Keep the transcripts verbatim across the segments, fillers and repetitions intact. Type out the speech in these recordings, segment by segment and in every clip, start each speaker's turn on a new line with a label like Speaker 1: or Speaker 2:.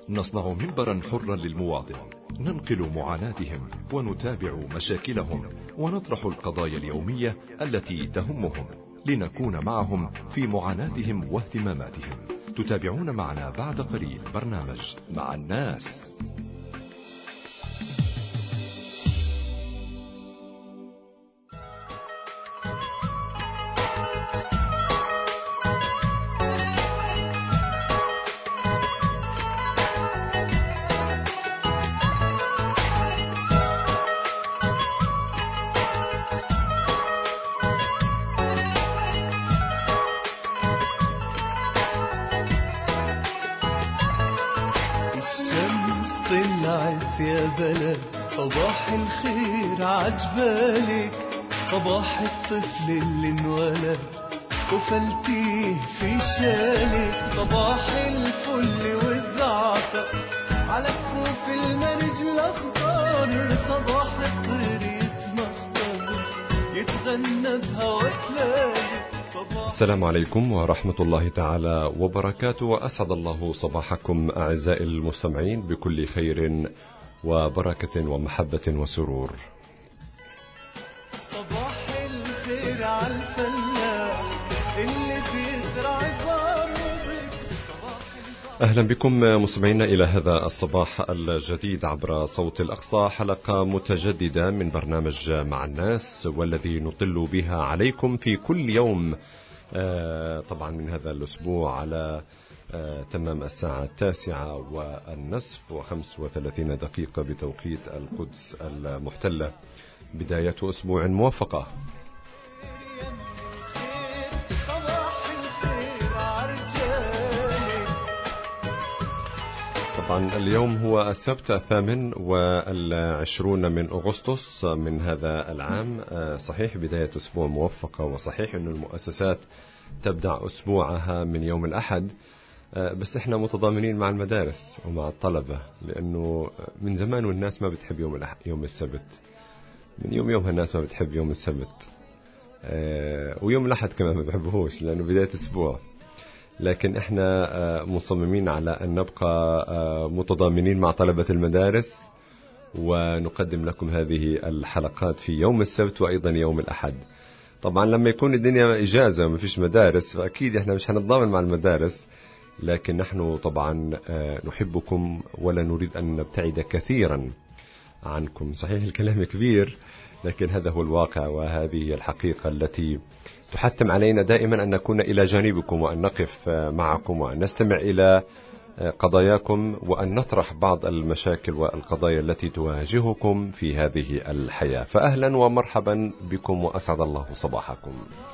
Speaker 1: نصنع منبرا حرا للمواطن، ننقل معاناتهم ونتابع مشاكلهم ونطرح القضايا اليومية التي تهمهم، لنكون معهم في معاناتهم واهتماماتهم. تتابعون معنا بعد قليل برنامج مع الناس.
Speaker 2: يا بلد صباح الخير عجبالك، صباح الطفل اللي انولد وفلتيه في شالك، صباح الفل والزعتر على كفوف المرج الاخضر، صباح الطير يتمخضر يتغنى بهوا تلالي.
Speaker 3: السلام عليكم ورحمة الله تعالى وبركاته، وأسعد الله صباحكم أعزائي المستمعين بكل خير وبركة ومحبة وسرور.
Speaker 2: صباح الخير على الفلاح اللي بيزرع بارك.
Speaker 3: أهلا بكم مستمعينا إلى هذا الصباح الجديد عبر صوت الأقصى، حلقة متجددة من برنامج مع الناس، والذي نطل بها عليكم في كل يوم آه طبعا من هذا الأسبوع على آه تمام الساعة التاسعة والنصف وخمس وثلاثين دقيقة بتوقيت القدس المحتلة. بداية أسبوع موفقة. طبعا اليوم هو السبت الثامن والعشرون من أغسطس من هذا العام. صحيح بداية أسبوع موفقة، وصحيح أن المؤسسات تبدأ أسبوعها من يوم الأحد، بس إحنا متضامنين مع المدارس ومع الطلبة، لأنه من زمان والناس ما بتحب يوم يوم السبت، من يوم يومها الناس ما بتحب يوم السبت، ويوم الأحد كمان ما بحبهوش لأنه بداية أسبوع. لكن احنا مصممين على أن نبقى متضامنين مع طلبة المدارس، ونقدم لكم هذه الحلقات في يوم السبت وأيضا يوم الأحد. طبعا لما يكون الدنيا إجازة وما فيش مدارس فأكيد احنا مش هنتضامن مع المدارس، لكن نحن طبعا نحبكم ولا نريد أن نبتعد كثيرا عنكم. صحيح الكلام كبير، لكن هذا هو الواقع وهذه الحقيقة التي تحتم علينا دائما أن نكون إلى جانبكم، وأن نقف معكم، وأن نستمع إلى قضاياكم، وأن نطرح بعض المشاكل والقضايا التي تواجهكم في هذه الحياة. فأهلا ومرحبا بكم وأسعد الله صباحكم.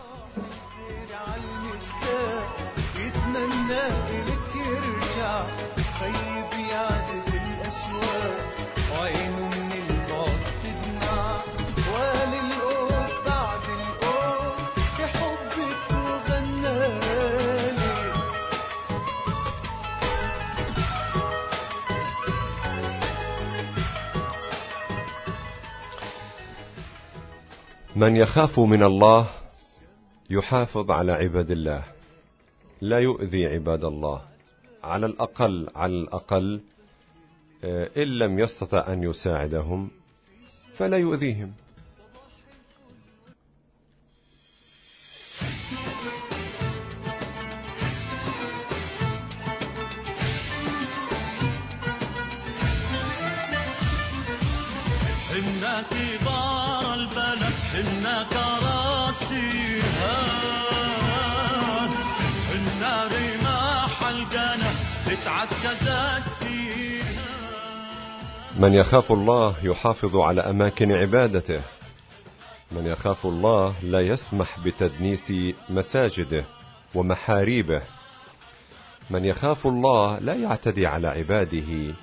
Speaker 3: من يخاف من الله يحافظ على عباد الله، لا يؤذي عباد الله، على الأقل على الأقل إن لم يستطع أن يساعدهم فلا يؤذيهم.
Speaker 2: إن كبار البلد إن كراسيها إن رماح الجنة اتعكزت فيها.
Speaker 3: من يخاف الله يحافظ على أماكن عبادته، من يخاف الله لا يسمح بتدنيس مساجده ومحاريبه، من يخاف الله لا يعتدي على عباده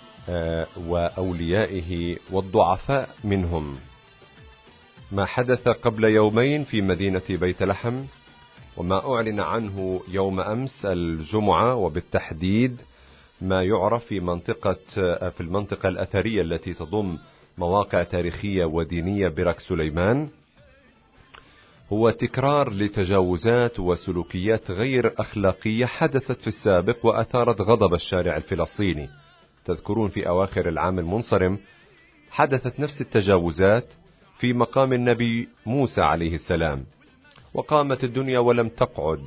Speaker 3: وأوليائه والضعفاء منهم. ما حدث قبل يومين في مدينة بيت لحم، وما أعلن عنه يوم أمس الجمعة، وبالتحديد ما يعرف في منطقة في المنطقة الأثرية التي تضم مواقع تاريخية ودينية برك سليمان، هو تكرار لتجاوزات وسلوكيات غير أخلاقية حدثت في السابق وأثارت غضب الشارع الفلسطيني. تذكرون في أواخر العام المنصرم حدثت نفس التجاوزات في مقام النبي موسى عليه السلام، وقامت الدنيا ولم تقعد،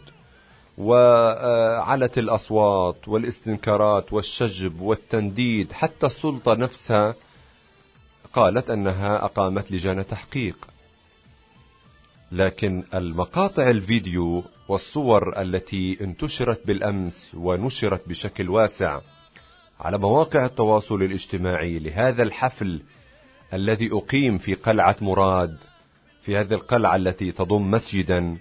Speaker 3: وعلت الأصوات والاستنكارات والشجب والتنديد، حتى السلطة نفسها قالت أنها أقامت لجان تحقيق. لكن المقاطع الفيديو والصور التي انتشرت بالأمس ونشرت بشكل واسع على مواقع التواصل الاجتماعي لهذا الحفل الذي أقيم في قلعة مراد، في هذه القلعة التي تضم مسجدا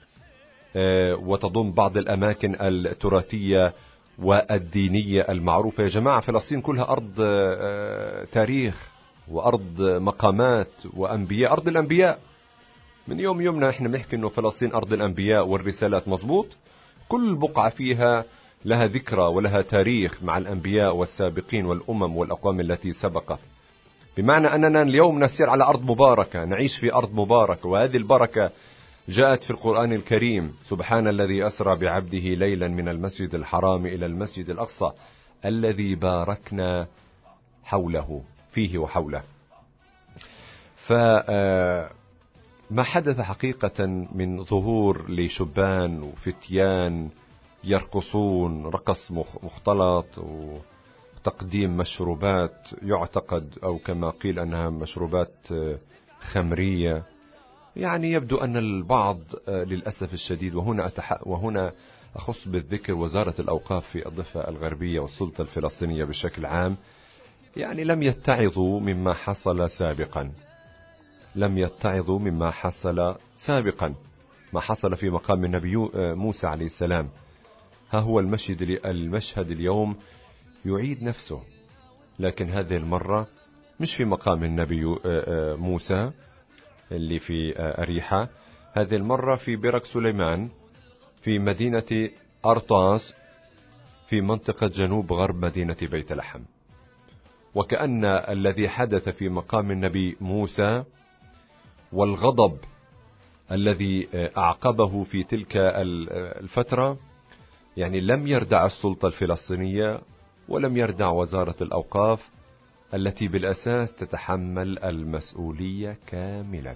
Speaker 3: وتضم بعض الأماكن التراثية والدينية المعروفة. يا جماعة، فلسطين كلها أرض تاريخ وأرض مقامات وأنبياء، أرض الأنبياء. من يوم يومنا احنا بنحكي انه فلسطين أرض الأنبياء والرسالات، مظبوط. كل بقعة فيها لها ذكرى ولها تاريخ مع الأنبياء والسابقين والأمم والأقوام التي سبقت، بمعنى أننا اليوم نسير على أرض مباركة، نعيش في أرض مباركة، وهذه البركة جاءت في القرآن الكريم: سبحان الذي أسرى بعبده ليلا من المسجد الحرام إلى المسجد الأقصى الذي باركنا حوله فيه وحوله. فما حدث حقيقة من ظهور لشبان وفتيان يرقصون رقص مختلط وتقديم مشروبات يعتقد أو كما قيل أنها مشروبات خمرية، يعني يبدو أن البعض للأسف الشديد، وهنا أتح... وهنا أخص بالذكر وزارة الأوقاف في الضفة الغربية والسلطة الفلسطينية بشكل عام، يعني لم يتعظوا مما حصل سابقا، لم يتعظوا مما حصل سابقا ما حصل في مقام النبي موسى عليه السلام. ها هو المشهد المشهد اليوم يعيد نفسه، لكن هذه المرة مش في مقام النبي موسى اللي في أريحة، هذه المرة في برك سليمان في مدينة أرطاس في منطقة جنوب غرب مدينة بيت لحم. وكأن الذي حدث في مقام النبي موسى والغضب الذي أعقبه في تلك الفترة يعني لم يردع السلطة الفلسطينية ولم يردع وزارة الأوقاف التي بالأساس تتحمل المسؤولية كاملة.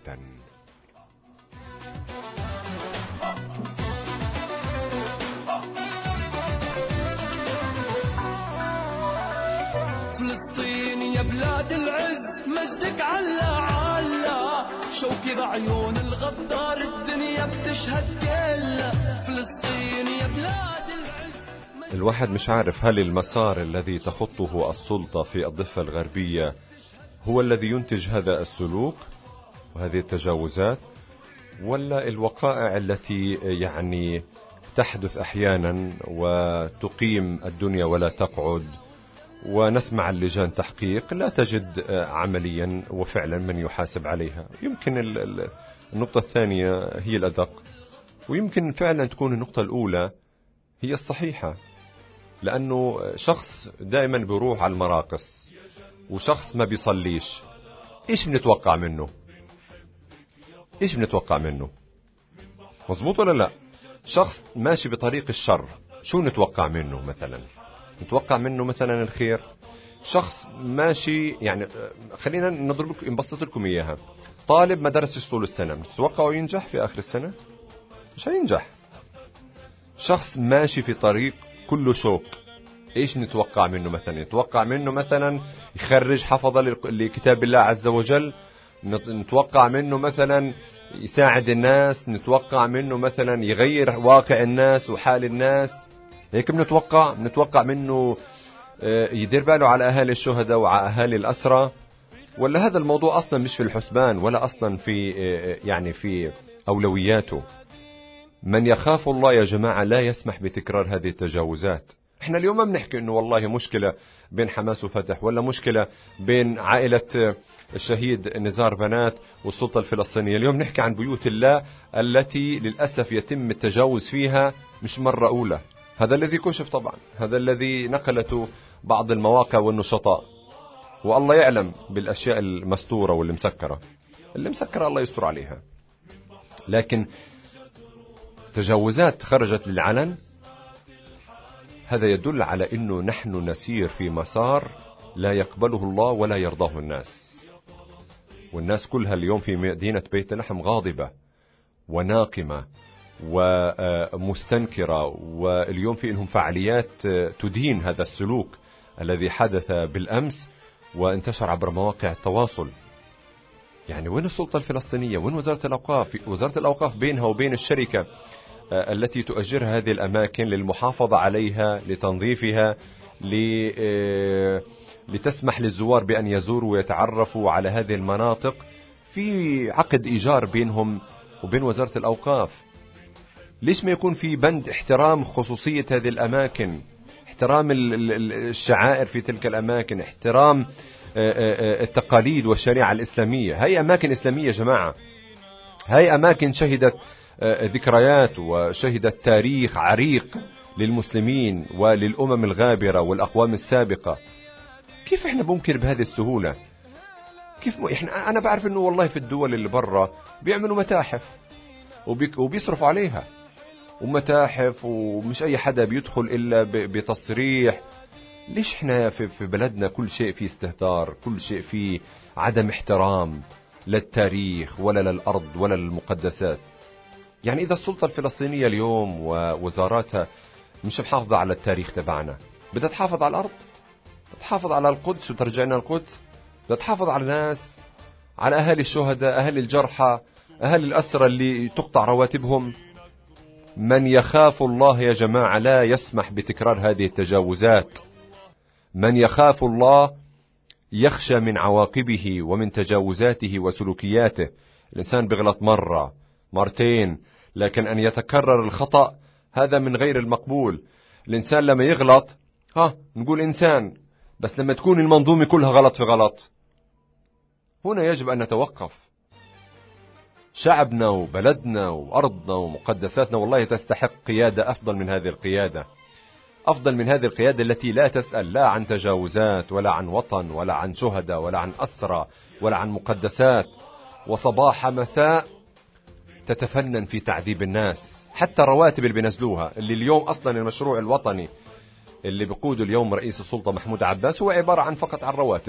Speaker 2: فلسطين يا بلاد العز مجدك علا علا، شوكي بعيون الغدار الدنيا بتشهد كلها. فلسطين يا بلاد العز.
Speaker 3: الواحد مش عارف هل المسار الذي تخطه السلطة في الضفة الغربية هو الذي ينتج هذا السلوك وهذه التجاوزات، ولا الوقائع التي يعني تحدث أحيانا وتقيم الدنيا ولا تقعد، ونسمع اللجان تحقيق لا تجد عمليا وفعلا من يحاسب عليها. يمكن النقطة الثانية هي الأدق، ويمكن فعلا تكون النقطة الأولى هي الصحيحة، لأنه شخص دائما بيروح على المراقص وشخص ما بيصليش، إيش بنتوقع منه؟ إيش بنتوقع منه؟ مظبوط ولا لا؟ شخص ماشي بطريق الشر، شو نتوقع منه مثلا؟ نتوقع منه مثلا الخير. شخص ماشي يعني خلينا نضرب لكم نبسط لكم إياها، طالب ما درسش طول السنة، نتوقعه ينجح في آخر السنة؟ مش هينجح. شخص ماشي في طريق كله شوك، ايش نتوقع منه مثلا؟ نتوقع منه مثلا يخرج حفظ لكتاب الله عز وجل، نتوقع منه مثلا يساعد الناس، نتوقع منه مثلا يغير واقع الناس وحال الناس، هيك بنتوقع. نتوقع منه يدير باله على أهالي الشهداء وعلى أهالي الأسرى، ولا هذا الموضوع أصلا مش في الحسبان ولا أصلا في يعني في أولوياته؟ من يخاف الله يا جماعة لا يسمح بتكرار هذه التجاوزات. احنا اليوم ما بنحكي انه والله مشكلة بين حماس وفتح، ولا مشكلة بين عائلة الشهيد نزار بنات والسلطة الفلسطينية. اليوم نحكي عن بيوت الله التي للأسف يتم التجاوز فيها مش مرة أولى. هذا الذي كشف طبعا، هذا الذي نقلته بعض المواقع والنشطاء، والله يعلم بالأشياء المستورة واللي مسكرة. اللي مسكرة الله يستر عليها. لكن تجاوزات خرجت للعلن، هذا يدل على أنه نحن نسير في مسار لا يقبله الله ولا يرضاه الناس. والناس كلها اليوم في مدينة بيت لحم غاضبة وناقمة ومستنكرة، واليوم في إنهم فعاليات تدين هذا السلوك الذي حدث بالأمس وانتشر عبر مواقع التواصل. يعني وين السلطة الفلسطينية؟ وين وزارة الأوقاف؟ وزارة الأوقاف بينها وبين الشركة التي تؤجرها هذه الأماكن للمحافظة عليها، لتنظيفها، لتسمح للزوار بأن يزوروا ويتعرفوا على هذه المناطق، في عقد إيجار بينهم وبين وزارة الأوقاف. ليش ما يكون في بند احترام خصوصية هذه الأماكن، احترام الشعائر في تلك الأماكن، احترام التقاليد والشريعة الإسلامية؟ هاي أماكن إسلامية جماعة، هاي أماكن شهدت ذكريات وشهدت تاريخ عريق للمسلمين وللأمم الغابرة والأقوام السابقة. كيف احنا بننكر بهذه السهولة؟ كيف م... احنا أنا بعرف إنه والله في الدول اللي برا بيعملوا متاحف وبي... وبيصرفوا عليها، ومتاحف ومش أي حدا بيدخل إلا ب... بتصريح. ليش احنا في... في بلدنا كل شيء فيه استهتار، كل شيء فيه عدم احترام للتاريخ ولا للأرض ولا للمقدسات؟ يعني إذا السلطة الفلسطينية اليوم ووزاراتها مش محافظة على التاريخ تبعنا، بدها تحافظ على الأرض، تحافظ على القدس وترجعنا القدس، بدها تحافظ على الناس، على أهالي الشهداء، أهالي الجرحى، أهالي الأسرى اللي تقطع رواتبهم. من يخاف الله يا جماعة لا يسمح بتكرار هذه التجاوزات. من يخاف الله يخشى من عواقبه ومن تجاوزاته وسلوكياته. الإنسان بيغلط مرة مرتين، لكن أن يتكرر الخطأ هذا من غير المقبول. الإنسان لما يغلط ها نقول إنسان، بس لما تكون المنظومة كلها غلط في غلط، هنا يجب أن نتوقف. شعبنا وبلدنا وأرضنا ومقدساتنا والله تستحق قيادة أفضل من هذه القيادة، أفضل من هذه القيادة التي لا تسأل لا عن تجاوزات ولا عن وطن ولا عن شهداء ولا عن أسرى ولا عن مقدسات، وصباح مساء تتفنن في تعذيب الناس. حتى الرواتب اللي بينزلوها، اللي اليوم أصلا المشروع الوطني اللي بقوده اليوم رئيس السلطة محمود عباس هو عبارة عن فقط عن رواتب،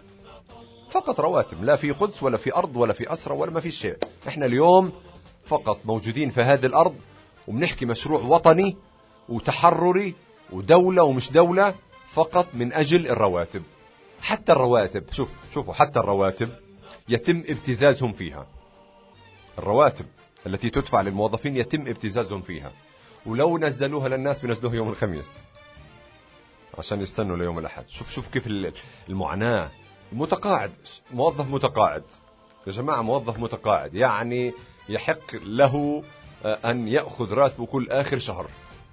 Speaker 3: فقط رواتب، لا في قدس ولا في أرض ولا في أسرى ولا ما في شيء. احنا اليوم فقط موجودين في هذه الأرض وبنحكي مشروع وطني وتحرري ودولة ومش دولة فقط من أجل الرواتب. حتى الرواتب شوف شوفوا حتى الرواتب يتم ابتزازهم فيها. الرواتب التي تدفع للموظفين يتم ابتزازهم فيها، ولو نزلوها للناس بنزلوها يوم الخميس عشان يستنوا ليوم الأحد. شوف شوف كيف المعاناة. متقاعد، موظف متقاعد يا جماعة، موظف متقاعد يعني يحق له أن يأخذ راتبه كل آخر شهر.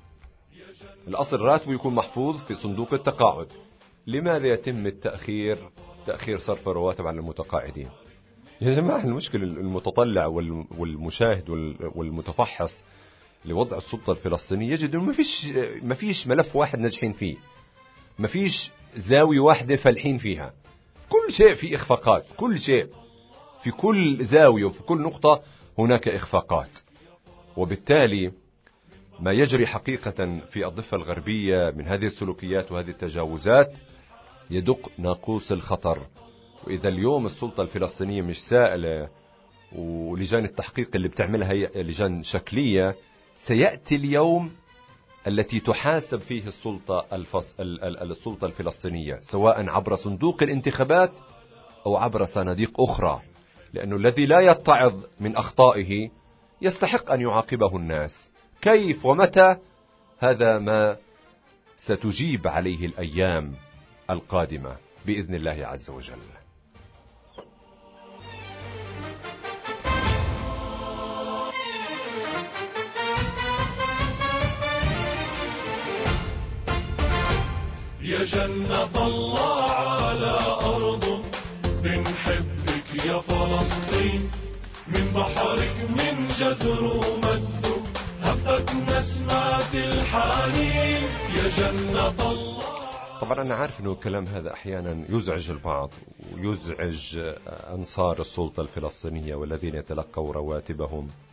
Speaker 3: الأصل راتبه يكون محفوظ في صندوق التقاعد. لماذا يتم التأخير تأخير صرف الرواتب على المتقاعدين؟ يا جماعة المشكلة المتطلع والمشاهد والمتفحص لوضع السلطة الفلسطينية يجد أنه ما فيش ما فيش ملف واحد ناجحين فيه، ما فيش زاوية واحدة فالحين فيها. كل شيء في إخفاقات، كل شيء في كل زاوية وفي كل نقطة هناك إخفاقات. وبالتالي ما يجري حقيقة في الضفة الغربية من هذه السلوكيات وهذه التجاوزات يدق ناقوس الخطر. وإذا اليوم السلطة الفلسطينية مش سائلة ولجان التحقيق اللي بتعملها هي لجان شكلية، سيأتي اليوم التي تحاسب فيه السلطة الفص... السلطة الفلسطينية، سواء عبر صندوق الانتخابات أو عبر صناديق أخرى. لأنه الذي لا يتعظ من أخطائه يستحق أن يعاقبه الناس. كيف ومتى؟ هذا ما ستجيب عليه الأيام القادمة بإذن الله عز وجل.
Speaker 4: يا جنة الله على أرضه، بنحبك يا فلسطين، من بحرك من جزر ومده هبت نسمات الحنين. يا جنة الله.
Speaker 3: طبعا أنا عارف أنه الكلام هذا أحيانا يزعج البعض ويزعج أنصار السلطة الفلسطينية والذين يتلقوا رواتبهم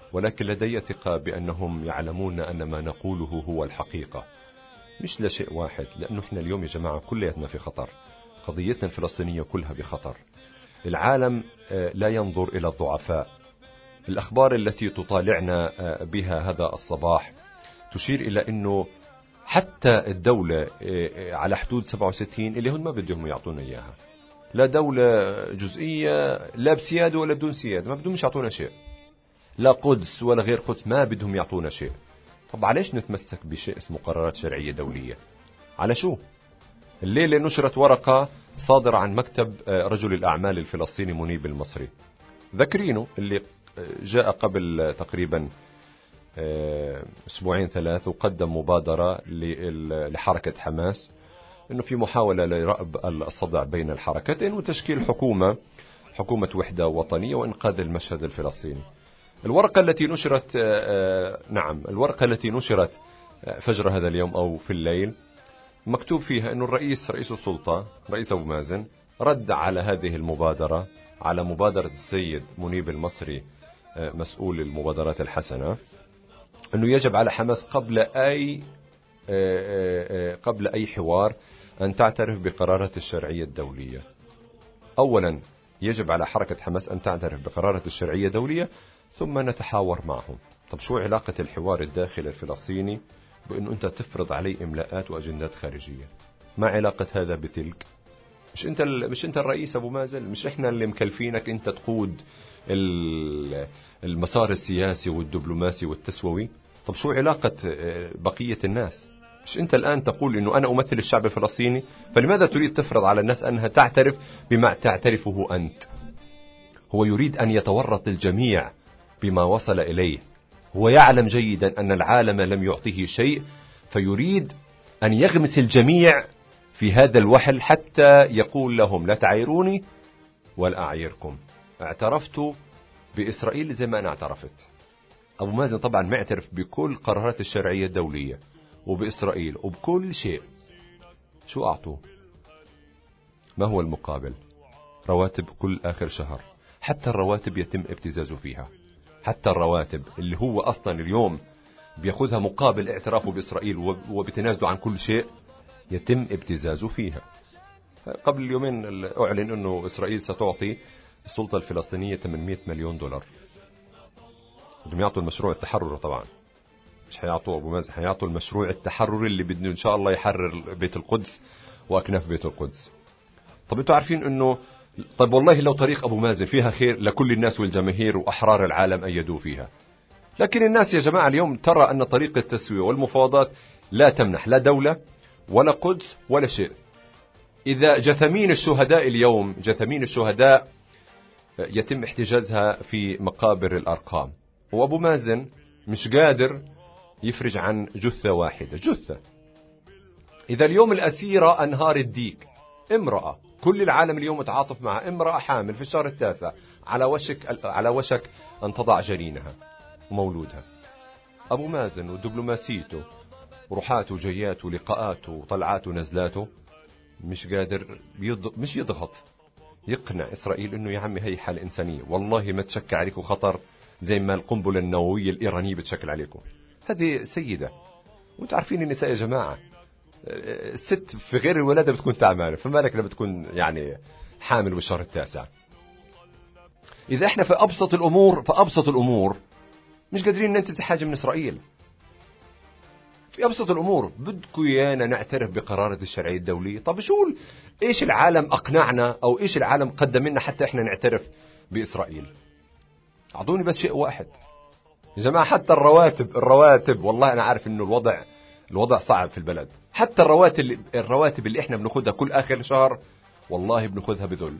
Speaker 3: ولكن لدي ثقة بأنهم يعلمون أن ما نقوله هو الحقيقة، مش لشيء واحد، لأنه إحنا اليوم يا جماعة كلياتنا في خطر، قضيتنا الفلسطينية كلها بخطر. العالم لا ينظر إلى الضعفاء. الأخبار التي تطالعنا بها هذا الصباح تشير إلى أنه حتى الدولة على حدود سبعة وستين اللي هم ما بدهم يعطونا إياها، لا دولة جزئية لا بسيادة ولا بدون سيادة، ما بدهم يعطونا شيء، لا قدس ولا غير قدس، ما بدهم يعطونا شيء. طب عليش نتمسك بشيء اسمه قرارات شرعية دولية؟ على شو؟ الليلة نشرت ورقة صادرة عن مكتب رجل الأعمال الفلسطيني منيب المصري، ذكرينه اللي جاء قبل تقريبا أسبوعين ثلاث وقدم مبادرة لحركة حماس أنه في محاولة لرأب الصدع بين الحركتين وتشكيل حكومة حكومة وحدة وطنية وإنقاذ المشهد الفلسطيني. الورقة التي نشرت نعم الورقة التي نشرت فجر هذا اليوم أو في الليل مكتوب فيها أنه الرئيس رئيس السلطة رئيس أبو مازن رد على هذه المبادرة، على مبادرة السيد منيب المصري مسؤول المبادرات الحسنة، أنه يجب على حماس قبل أي قبل أي حوار أن تعترف بقرارات الشرعية الدولية. أولا يجب على حركة حماس أن تعترف بقرارات الشرعية الدولية ثم نتحاور معهم. طب شو علاقة الحوار الداخلي الفلسطيني بأنه أنت تفرض عليه إملاءات وأجندات خارجية؟ ما علاقة هذا بتلك؟ مش أنت مش أنت الرئيس أبو مازن؟ مش إحنا اللي مكلفينك أنت تقود المسار السياسي والدبلوماسي والتسوي؟ طب شو علاقة بقية الناس؟ مش أنت الآن تقول إنه أنا أمثل الشعب الفلسطيني، فلماذا تريد تفرض على الناس أنها تعترف بما تعترفه أنت؟ هو يريد أن يتورط الجميع بما وصل إليه، هو يعلم جيدا أن العالم لم يعطيه شيء، فيريد أن يغمس الجميع في هذا الوحل حتى يقول لهم لا تعايروني ولا أعايركم، اعترفت بإسرائيل زي ما أنا اعترفت. أبو مازن طبعا معترف بكل قرارات الشرعية الدولية وبإسرائيل وبكل شيء. شو أعطوه؟ ما هو المقابل؟ رواتب كل آخر شهر، حتى الرواتب يتم ابتزازه فيها، حتى الرواتب اللي هو أصلا اليوم بيأخذها مقابل اعترافه بإسرائيل وبتنازله عن كل شيء يتم ابتزازه فيها. قبل اليومين أعلن أنه إسرائيل ستعطي السلطة الفلسطينية ثمانمئة مليون دولار. بدهم يعطوا المشروع التحرر، طبعا مش هيعطوا أبو مازن، هيعطوا المشروع التحرر اللي بده إن شاء الله يحرر بيت القدس وأكناف بيت القدس. طب أنتوا عارفين أنه طيب والله لو طريق أبو مازن فيها خير لكل الناس والجماهير وأحرار العالم أيدوا فيها، لكن الناس يا جماعة اليوم ترى أن طريق التسوية والمفاوضات لا تمنح لا دولة ولا قدس ولا شيء. إذا جثمين الشهداء اليوم جثمين الشهداء يتم احتجازها في مقابر الأرقام، وأبو مازن مش قادر يفرج عن جثة واحدة، جثة. إذا اليوم الأسيرة أنهار الديك امرأة، كل العالم اليوم متعاطف معها، امرأة حامل في الشهر التاسع على وشك على وشك أن تضع جنينها ومولودها. أبو مازن ودبلوماسيته وروحاته وجياته ولقاءاته وطلعاته ونزلاته مش قادر يضغط مش يضغط يقنع إسرائيل إنه يا عمي هي حالة إنسانية، والله ما تشكل عليكم خطر زي ما القنبلة النووية الإيرانية بتشكل عليكم. هذه سيدة، وانتم عارفين النساء يا جماعة الست في غير الولادة بتكون تعبانة، فما بالك لما بتكون يعني حامل بالشهر التاسع. إذا احنا في أبسط الأمور في أبسط الأمور مش قادرين ننتزع حاجة من إسرائيل، في أبسط الأمور بدكم إيانا نعترف بقرارات الشرعية الدولية. طب شو إيش العالم أقنعنا أو إيش العالم قدم لنا حتى إحنا نعترف بإسرائيل؟ أعطوني بس شيء واحد يا جماعة. حتى الرواتب الرواتب والله أنا عارف إنه الوضع الوضع صعب في البلد، حتى الرواتب اللي الرواتب اللي إحنا بناخدها كل آخر شهر والله بناخدها بذل،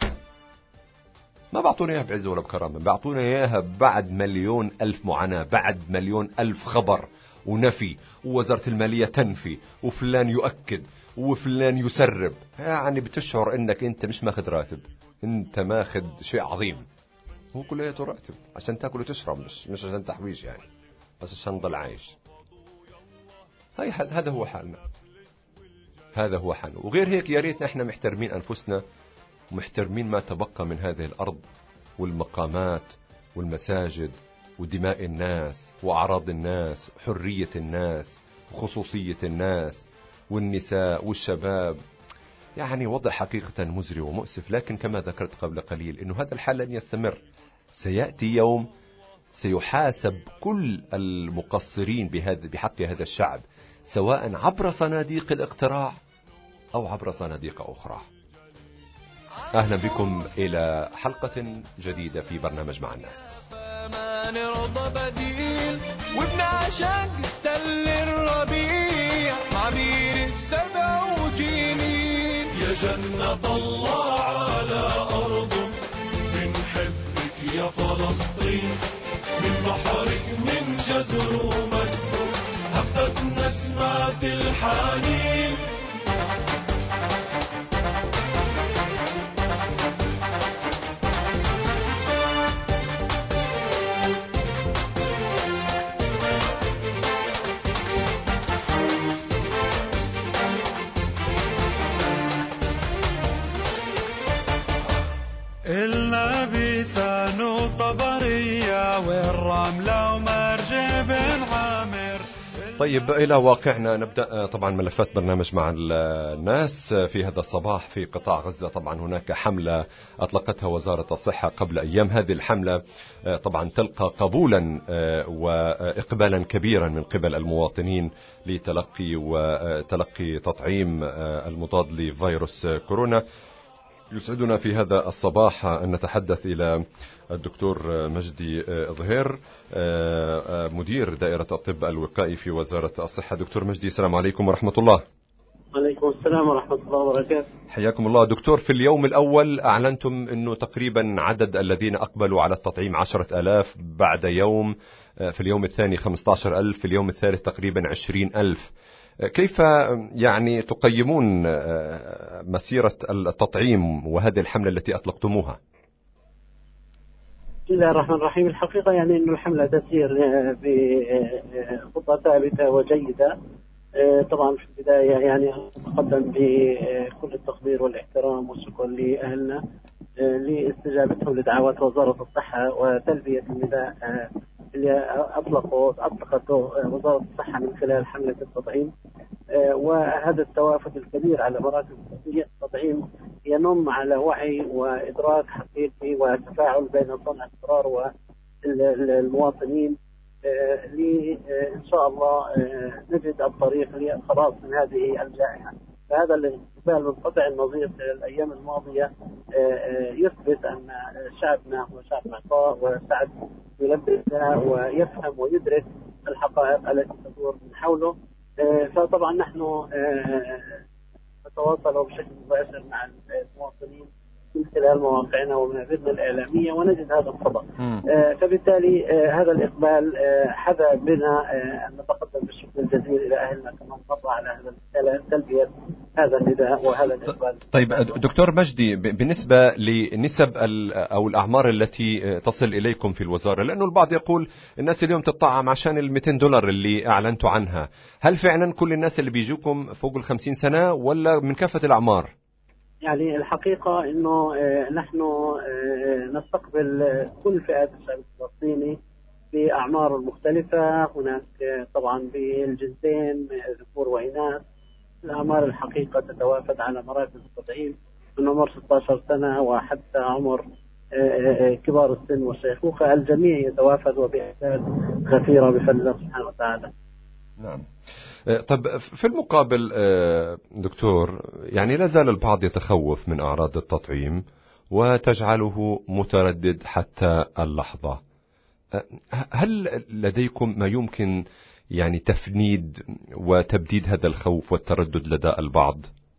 Speaker 3: ما بعطونا إياها بعزة ولا بكرامة، بعطونا إياها بعد مليون ألف معاناة، بعد مليون ألف خبر ونفي، ووزارة المالية تنفي وفلان يؤكد وفلان يسرب. يعني بتشعر إنك أنت مش ماخذ راتب، أنت ماخذ شيء عظيم. هو كله راتب عشان تاكل وتشرب، مش مش عشان تحويش يعني، بس عشان تضل عايش. هاي هذا هو حالنا، هذا هو حالنا. وغير هيك يا ريتنا احنا محترمين أنفسنا ومحترمين ما تبقى من هذه الأرض والمقامات والمساجد ودماء الناس وأعراض الناس وحرية الناس وخصوصية الناس والنساء والشباب. يعني وضع حقيقة مزري ومؤسف. لكن كما ذكرت قبل قليل أنه هذا الحال لن يستمر. سيأتي يوم سيحاسب كل المقصرين بهذا بحق هذا الشعب، سواء عبر صناديق الاقتراع أو عبر صناديق أخرى. أهلا بكم إلى حلقة جديدة في برنامج مع الناس.
Speaker 2: ما نرضى بديل وابن عشاق تل الربيع مع بير السبع وجينين.
Speaker 4: يا جنة الله على أرض بنحبك يا فلسطين، من بحرك من جزر ومده هبت نسمات الحنين.
Speaker 5: إلنا بيسان طبرية والرملة ومرجب عامر.
Speaker 3: طيب إلى واقعنا نبدأ. طبعا ملفات برنامج مع الناس في هذا الصباح في قطاع غزة. طبعا هناك حملة أطلقتها وزارة الصحة قبل أيام. هذه الحملة طبعا تلقى قبولا وإقبالا كبيرا من قبل المواطنين لتلقي وتلقي تطعيم المضاد لفيروس كورونا. يسعدنا في هذا الصباح أن نتحدث إلى الدكتور مجدي ظهير، مدير دائرة الطب الوقائي في وزارة الصحة. دكتور مجدي، السلام عليكم ورحمة الله.
Speaker 6: عليكم السلام ورحمة الله وبركاته.
Speaker 3: حياكم الله دكتور. في اليوم الأول أعلنتم أنه تقريبا عدد الذين أقبلوا على التطعيم عشرة ألاف، بعد يوم في اليوم الثاني خمسة عشر ألف، في اليوم الثالث تقريبا عشرين ألف. كيف يعني تقيمون مسيرة التطعيم وهذه الحملة التي أطلقتموها؟
Speaker 6: بسم الله الرحمن الرحيم. الحقيقة يعني أن الحملة تسير بخطة ثابتة وجيدة. طبعا في البداية يعني أقدم بكل التقدير والاحترام والشكر لأهلنا لاستجابتهم لدعوات وزارة الصحة وتلبية النداء اللي أطلقوا أطلقته وزارة الصحة من خلال حملة التطعيم. وهذا التوافد الكبير على مراكز التطعيم ينم على وعي وإدراك حقيقي وتفاعل بين صانع القرار والمواطنين لإن شاء الله نجد الطريق للخلاص من هذه الجائحة. فهذا الاستقبال منقطع النظير في الأيام الماضية يثبت أن شعبنا هو شعب معطاء وسعد يلبي ويفهم ويدرك الحقائق التي تدور من حوله. فطبعا نحن نتواصل بشكل مباشر مع المواطنين من خلال مواقعنا ومنابرنا الإعلامية ونجد هذا الصدى. فبالتالي هذا الإقبال حذا بنا أن نتقدم بالشكر الجزيل إلى أهلنا كما مر على هذا تلبية هذا النداء وهذا الإقبال.
Speaker 3: طيب دكتور مجدي، بالنسبة لنسب أو الأعمار التي تصل إليكم في الوزارة، لأنه البعض يقول الناس اليوم تطعم عشان المئتين دولار اللي أعلنتوا عنها، هل فعلا كل الناس اللي بيجوكم فوق الخمسين سنة ولا من كافة الأعمار؟
Speaker 6: يعني الحقيقة أنه نحن نستقبل كل فئات الشعب الفلسطيني بأعمار مختلفة. هناك طبعا بالجنسين ذكور وإناث. الأعمار الحقيقة تتوافد على مراكز التطعيم من عمر ستة عشر سنة وحتى عمر كبار السن والشيخوخة. الجميع يتوافد وبأعداد غفيرة بفضل الله سبحانه وتعالى.
Speaker 3: نعم. طب في المقابل دكتور، يعني لا زال البعض يتخوف من أعراض التطعيم وتجعله متردد حتى اللحظة. هل لديكم ما يمكن يعني تفنيد وتبديد هذا الخوف والتردد لدى البعض؟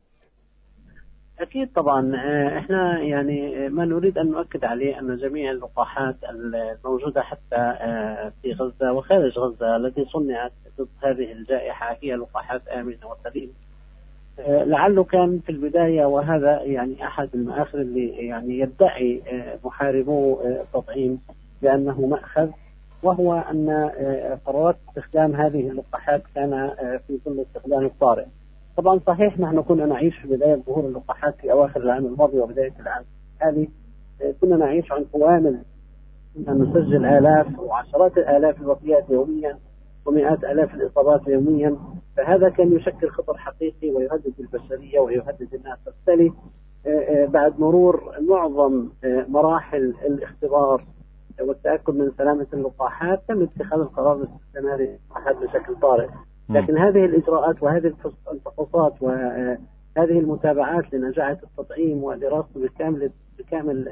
Speaker 6: أكيد طبعا. إحنا يعني ما نريد أن نؤكد عليه أن جميع اللقاحات الموجودة حتى في غزة وخارج غزة التي صنعت ضد هذه الجائحة هي لقاحات آمنة وسليمة. لعله كان في البداية، وهذا يعني أحد المآخر اللي يعني يدعي محاربو التطعيم بأنه مأخذ، وهو أن قرارات استخدام هذه اللقاحات كان في ظل استخدام الطارئ. طبعا صحيح نحن كنا نعيش في بداية ظهور اللقاحات في أواخر العام الماضي وبداية العام الحالي، كنا نعيش عنفوان كنا نسجل آلاف وعشرات الآلاف الوفيات يوميا ومئات آلاف الإصابات يوميا، فهذا كان يشكل خطر حقيقي ويهدد البشرية ويهدد الناس. بالتالي بعد مرور معظم مراحل الاختبار والتأكد من سلامة اللقاحات تم اتخاذ القرار باستخدام هذه اللقاحات بشكل طارئ. لكن هذه الإجراءات وهذه الفحوصات وهذه المتابعات لنجاعة التطعيم ودراسته بكامل بكامل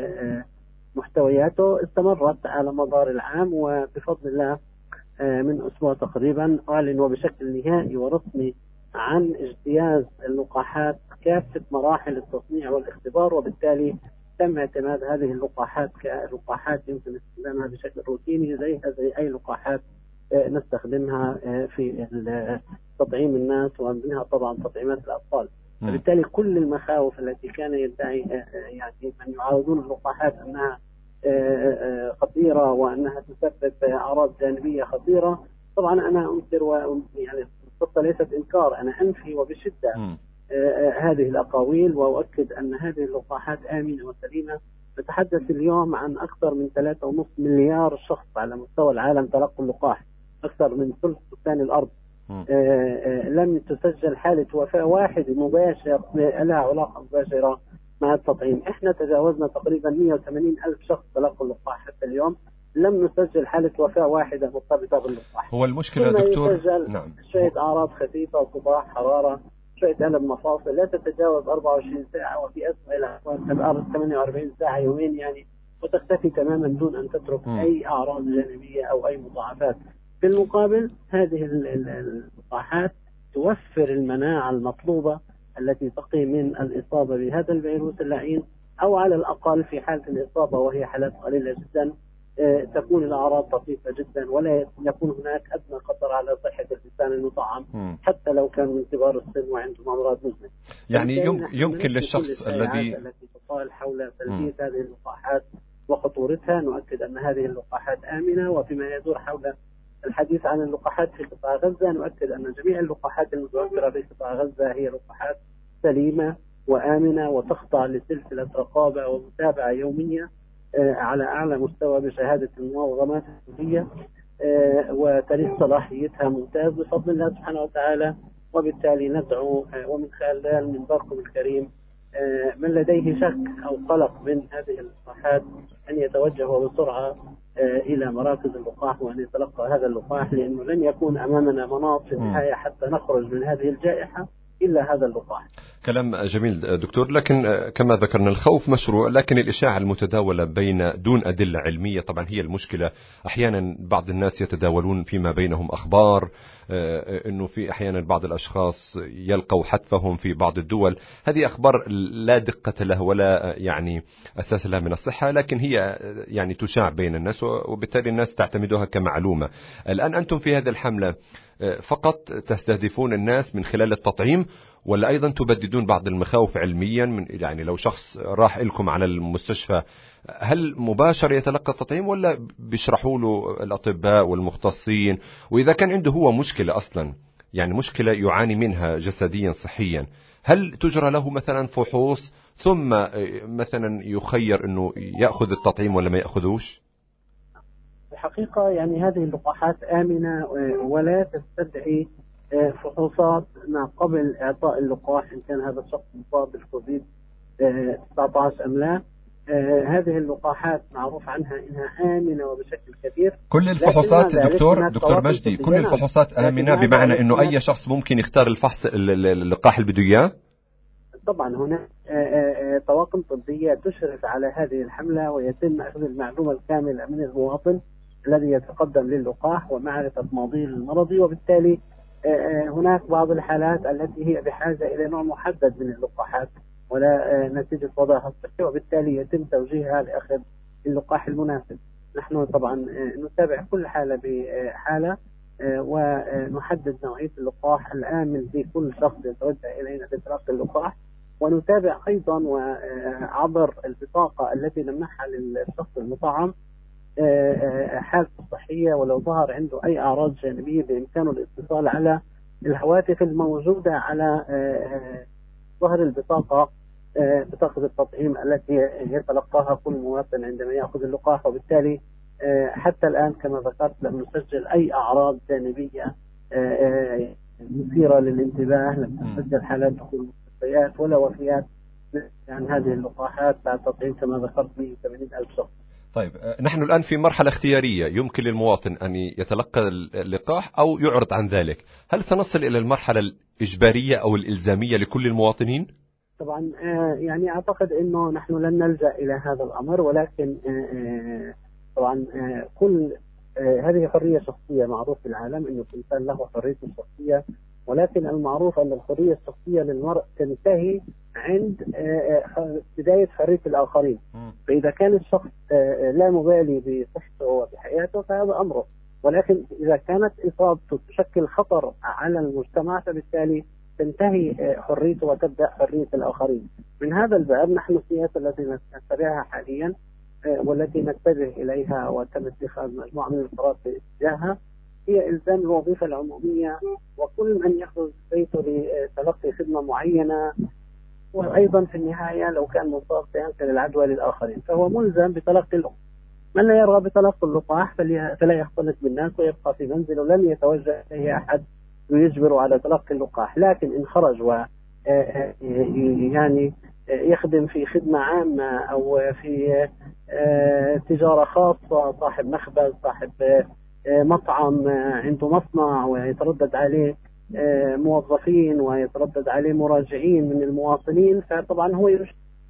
Speaker 6: محتوياته استمرت على مدار العام، وبفضل الله من أسبوع تقريبا أعلنوا بشكل نهائي ورسمي عن اجتياز اللقاحات كافة مراحل التصنيع والاختبار، وبالتالي تم اعتماد هذه اللقاحات كلقاحات يمكن استخدامها بشكل روتيني زيها زي أي لقاحات نستخدمها في تطعيم الناس، ومنها طبعا تطعيمات الأطفال. وبالتالي كل المخاوف التي كان يدعي يعني من يعارضون اللقاحات أنها خطيرة وأنها تسبب أعراض جانبية خطيرة، طبعا أنا أنكر، ويعني القصة ليست إنكار، أنا أنفي وبشدة م. هذه الأقاويل وأؤكد أن هذه اللقاحات آمنة وسليمة. نتحدث اليوم عن أكثر من ثلاثة ونصف مليار شخص على مستوى العالم تلقوا اللقاح، أكثر من ثلث سكان الأرض. آآ آآ لم تسجل حالة وفاة واحدة مباشرة لها علاقة مباشرة مع التطعيم. احنا تجاوزنا تقريبا مئة وثمانين ألف شخص تلقوا اللقاح حتى اليوم، لم نسجل حالة وفاة واحدة مرتبطة باللقاح.
Speaker 3: هو المشكلة دكتور
Speaker 6: نعم شوية أعراض خفيفة، صداع، حرارة، شوية ألم مفاصل لا تتجاوز أربعة وعشرين ساعة، وفي أسوأ الأحوال تبقى ثمانية وأربعين ساعة يومين يعني، وتختفي تماما دون أن تترك م. أي أعراض جانبية أو أي مضاعفات. في المقابل هذه اللقاحات توفر المناعة المطلوبة التي تقي من الإصابة بهذا الفيروس اللعين، أو على الأقل في حالة الإصابة وهي حالات قليلة جدا تكون الأعراض طفيفة جدا، ولا يكون هناك أدنى خطر على صحة الإنسان المطعم حتى لو كان من كبار السن وعندهم أمراض مزمنة.
Speaker 3: يعني يمكن للشخص الذي
Speaker 6: التي تقال حول سلبية هذه اللقاحات وخطورتها نؤكد أن هذه اللقاحات آمنة. وفيما يدور حول الحديث عن اللقاحات في قطاع غزة نؤكد أن جميع اللقاحات المتوفرة في قطاع غزة هي لقاحات سليمة وآمنة وتخضع لسلسلة رقابة ومتابعة يومية على أعلى مستوى بشهادة المنظمات الدولية، وتاريخ صلاحيتها ممتاز بفضل الله سبحانه وتعالى. وبالتالي ندعو ومن خلال منبركم الكريم من لديه شك أو قلق من هذه اللقاحات أن يتوجه بسرعة إلى مراكز اللقاح وأن يتلقى هذا اللقاح، لأنه لن يكون أمامنا مناط في النهاية حتى نخرج من هذه الجائحة إلا هذا اللقاح.
Speaker 3: كلام جميل دكتور، لكن كما ذكرنا الخوف مشروع، لكن الإشاعة المتداولة بين دون أدلة علمية طبعا هي المشكلة. أحيانا بعض الناس يتداولون فيما بينهم أخبار أنه في أحيانا بعض الأشخاص يلقوا حتفهم في بعض الدول، هذه أخبار لا دقة لها ولا يعني أساس لها من الصحة، لكن هي يعني تشاع بين الناس وبالتالي الناس تعتمدها كمعلومة. الآن أنتم في هذه الحملة فقط تستهدفون الناس من خلال التطعيم، ولا أيضا تبددون بعض المخاوف علميا؟ من يعني لو شخص راح لكم على المستشفى هل مباشر يتلقى التطعيم ولا بيشرحوا له الأطباء والمختصين؟ وإذا كان عنده هو مشكلة أصلا يعني مشكلة يعاني منها جسديا صحيا، هل تجرى له مثلا فحوص ثم مثلا يخير أنه يأخذ التطعيم ولا ما يأخذوش؟
Speaker 6: الحقيقة يعني هذه اللقاحات آمنة ولا تستدعي فحوصات ما قبل إعطاء اللقاح إن كان هذا الشخص مصاب بالكوفيد تسعة عشر أم لا. هذه اللقاحات معروف عنها إنها آمنة وبشكل كبير.
Speaker 3: كل الفحوصات دكتور دكتور مجدي كل الفحوصات آمنة بمعنى إنه أي شخص ممكن يختار الفحص اللقاح اللي بده إياه؟
Speaker 6: طبعا هناك طواقم طبية تشرف على هذه الحملة ويتم أخذ المعلومة الكاملة من المواطن الذي يتقدم للقاح ومعرفة ماضيه المرضي، وبالتالي هناك بعض الحالات التي هي بحاجة إلى نوع محدد من اللقاحات ولا نتيجة وضعها الصحي، وبالتالي يتم توجيهها لأخذ اللقاح المناسب. نحن طبعا نتابع كل حالة بحالة ونحدد نوعية اللقاح الآمن لكل شخص يتوجه إلينا لتلقي اللقاح، ونتابع أيضا وعبر البطاقة التي نمنحها للشخص المطعم حالته الصحية، ولو ظهر عنده أي أعراض جانبية بإمكانه الاتصال على الهواتف الموجودة على ظهر البطاقة بطاقة التطعيم التي يتلقاها كل مواطن عندما يأخذ اللقاح. وبالتالي حتى الآن كما ذكرت لم نسجل أي أعراض جانبية مثيرة للانتباه، لم تسجل حالات دخول المستشفيات ولا وفيات عن هذه اللقاحات بعد تطعيم كما ذكرت مئة وثمانين ألف شخص.
Speaker 3: طيب نحن الآن في مرحلة اختيارية، يمكن للمواطن أن يتلقى اللقاح أو يعرض عن ذلك. هل سنصل إلى المرحلة الإجبارية أو الإلزامية لكل المواطنين؟
Speaker 6: طبعا يعني أعتقد أنه نحن لن نلجأ إلى هذا الأمر، ولكن طبعا كل هذه حرية شخصية، معروف في العالم أنه الإنسان له حرية الشخصية، ولكن المعروف أن الحرية الشخصية للمرء تنتهي عند بداية حرية الآخرين. فإذا كان الشخص لا مبالي بصحته وبحياته فهذا أمره، ولكن إذا كانت إصابته تشكل خطر على المجتمع فبالتالي تنتهي حريته وتبدأ حرية الآخرين. من هذا الباب نحن السياسة التي نتبعها حاليا والتي نتجه إليها وتم اتخاذ مجموعة من القرارات باتجاهها هي إلزام الوظيفة العمومية، وكل من يخرج بيته لتلقي خدمة معينة وأيضا في النهاية لو كان مصاب سينقل العدوى للآخرين فهو ملزم بتلقي اللقاح. من لا يرغب بتلقي اللقاح فلا يختلط بالناس ويبقى في منزله، لن يتوجه إليه أحد ويجبر على تلقي اللقاح. لكن إن خرج و يعني يخدم في خدمة عامة أو في تجارة خاصة، صاحب مخبز، صاحب مطعم، عنده مصنع ويتردد عليه موظفين ويتردد عليه مراجعين من المواطنين، فطبعا هو يرشد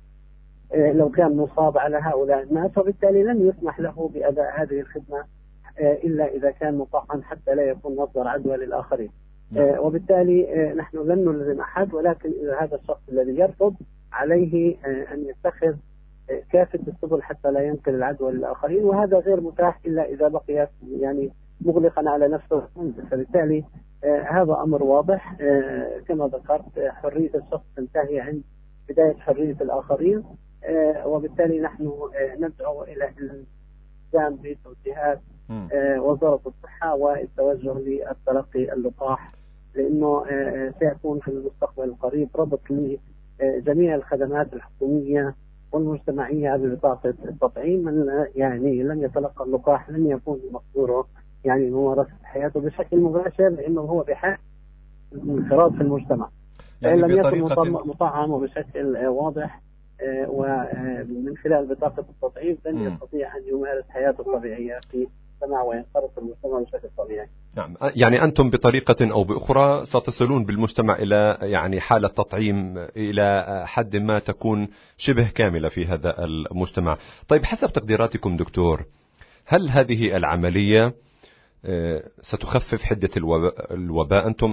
Speaker 6: لو كان مصاب على هؤلاء الناس، وبالتالي لن يسمح له بأداء هذه الخدمة إلا إذا كان مطعم حتى لا يكون مصدر عدوى للآخرين. وبالتالي نحن لن نلزم أحد، ولكن إذا هذا الشخص الذي يرفض عليه أن يتخذ كافة السبل حتى لا ينقل العدوى للآخرين، وهذا غير متاح إلا إذا بقي يعني مغلقا على نفسه. فبالتالي هذا أمر واضح. كما ذكرت حرية الشخص تنتهي عند بداية حرية الآخرين، وبالتالي نحن ندعو إلى الالتزام بتوجيهات وزارة الصحة والتوجه للتلقي اللقاح، لأنه سيكون في المستقبل القريب ربط لجميع الخدمات الحكومية والمجتمعية ببطاقة التطعيم. من يعني لم يتلقى اللقاح لن يكون مقدوره يعني ممارسة حياته بشكل مباشر، لأنه هو بحاجة انخراط في المجتمع. يعني لم يكن مطعم وبشكل واضح ومن خلال بطاقة التطعيم لن يستطيع أن يمارس حياته الطبيعية في المجتمع وينخرط في المجتمع بشكل طبيعي.
Speaker 3: نعم، يعني أنتم بطريقة أو بأخرى ستصلون بالمجتمع إلى يعني حالة تطعيم إلى حد ما تكون شبه كاملة في هذا المجتمع. طيب حسب تقديراتكم دكتور، هل هذه العملية ستخفف حدة الوباء؟ أنتم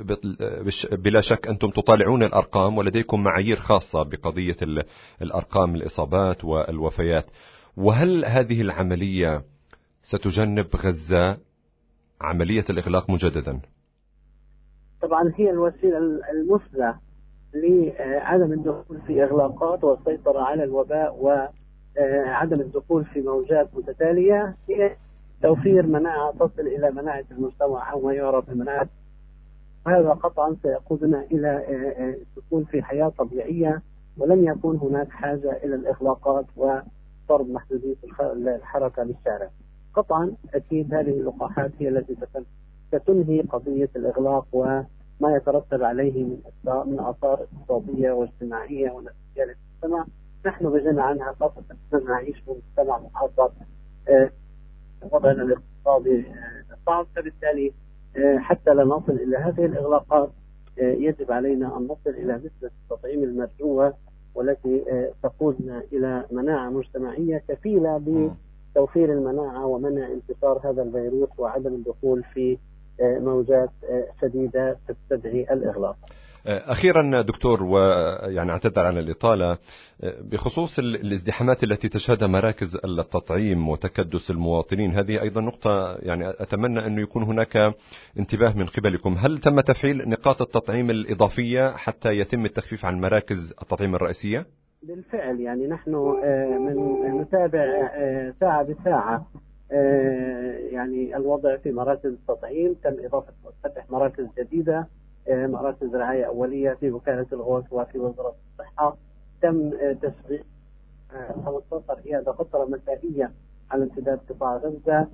Speaker 3: بلا شك أنتم تطالعون الأرقام ولديكم معايير خاصة بقضية الأرقام الإصابات والوفيات، وهل هذه العملية ستجنب غزة عملية الإغلاق مجددا؟
Speaker 6: طبعا هي الوسيلة المثلى لعدم الدخول في إغلاقات والسيطرة على الوباء وعدم الدخول في موجات متتالية هي توفير مناعة تصل إلى مناعة المجتمع أو ما يعرف بمناعة. هذا قطعا سيقودنا إلى الدخول في حياة طبيعية، ولن يكون هناك حاجة إلى الإغلاقات وفرض محدودية الحركة بالشارع. قطعا أكيد هذه اللقاحات هي التي ستنهي قضية الإغلاق وما يترتب عليه من من آثار اقتصادية واجتماعية ونفسية للمجتمع. نحن بغنى عنها، خاصة أننا نعيش في مجتمع محاضر وضعنا الاقتصادي صعب، فبالتالي حتى لا نصل إلى هذه الإغلاقات يجب علينا أن نصل إلى نسبة التطعيم المرجوة والتي تقودنا إلى مناعة مجتمعية كفيلة بتوفير المناعة ومنع انتشار هذا الفيروس وعدم الدخول في موجات شديدة تستدعي الإغلاق.
Speaker 3: أخيرا دكتور، ويعني أعتذر عن الإطالة، بخصوص الازدحامات التي تشهدها مراكز التطعيم وتكدس المواطنين، هذه أيضا نقطة يعني أتمنى أن يكون هناك انتباه من قبلكم. هل تم تفعيل نقاط التطعيم الإضافية حتى يتم التخفيف عن مراكز التطعيم الرئيسية؟
Speaker 6: بالفعل يعني نحن من نتابع ساعة بساعة يعني الوضع في مراكز التطعيم. تم إضافة فتح مراكز جديدة، مراكز رعاية أولية في وكالة الغوث وفي وزارة الصحة. تم تشغيل خمسة عشر عيادة فترة مسائية على امتداد قطاع غزة،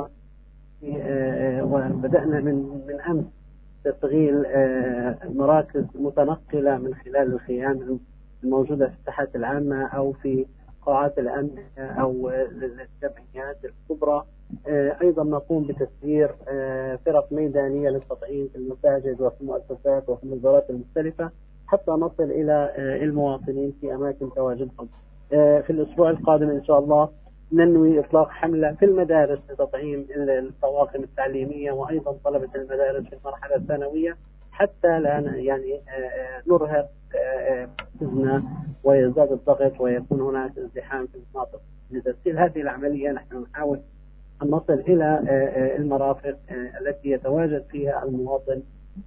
Speaker 6: وبدأنا من من أمس تشغيل مراكز متنقلة من خلال الخيام الموجودة في الساحات العامة أو في قاعات الأمن أو الجمعيات الكبرى. أيضا نقوم بتسيير فرق ميدانية للتطعيم في المساجد وفي المؤسسات وفي الوزارات المختلفة حتى نصل إلى المواطنين في أماكن تواجدهم. في الأسبوع القادم إن شاء الله ننوي إطلاق حملة في المدارس لتطعيم الطواقم التعليمية وأيضا طلبة المدارس في المرحلة الثانوية حتى لا يعني نرهق حزنا ويزداد الضغط ويكون هناك ازدحام في المناطق. لتسهيل هذه العملية نحن نحاول أن نصل إلى المرافق التي يتواجد فيها المواطن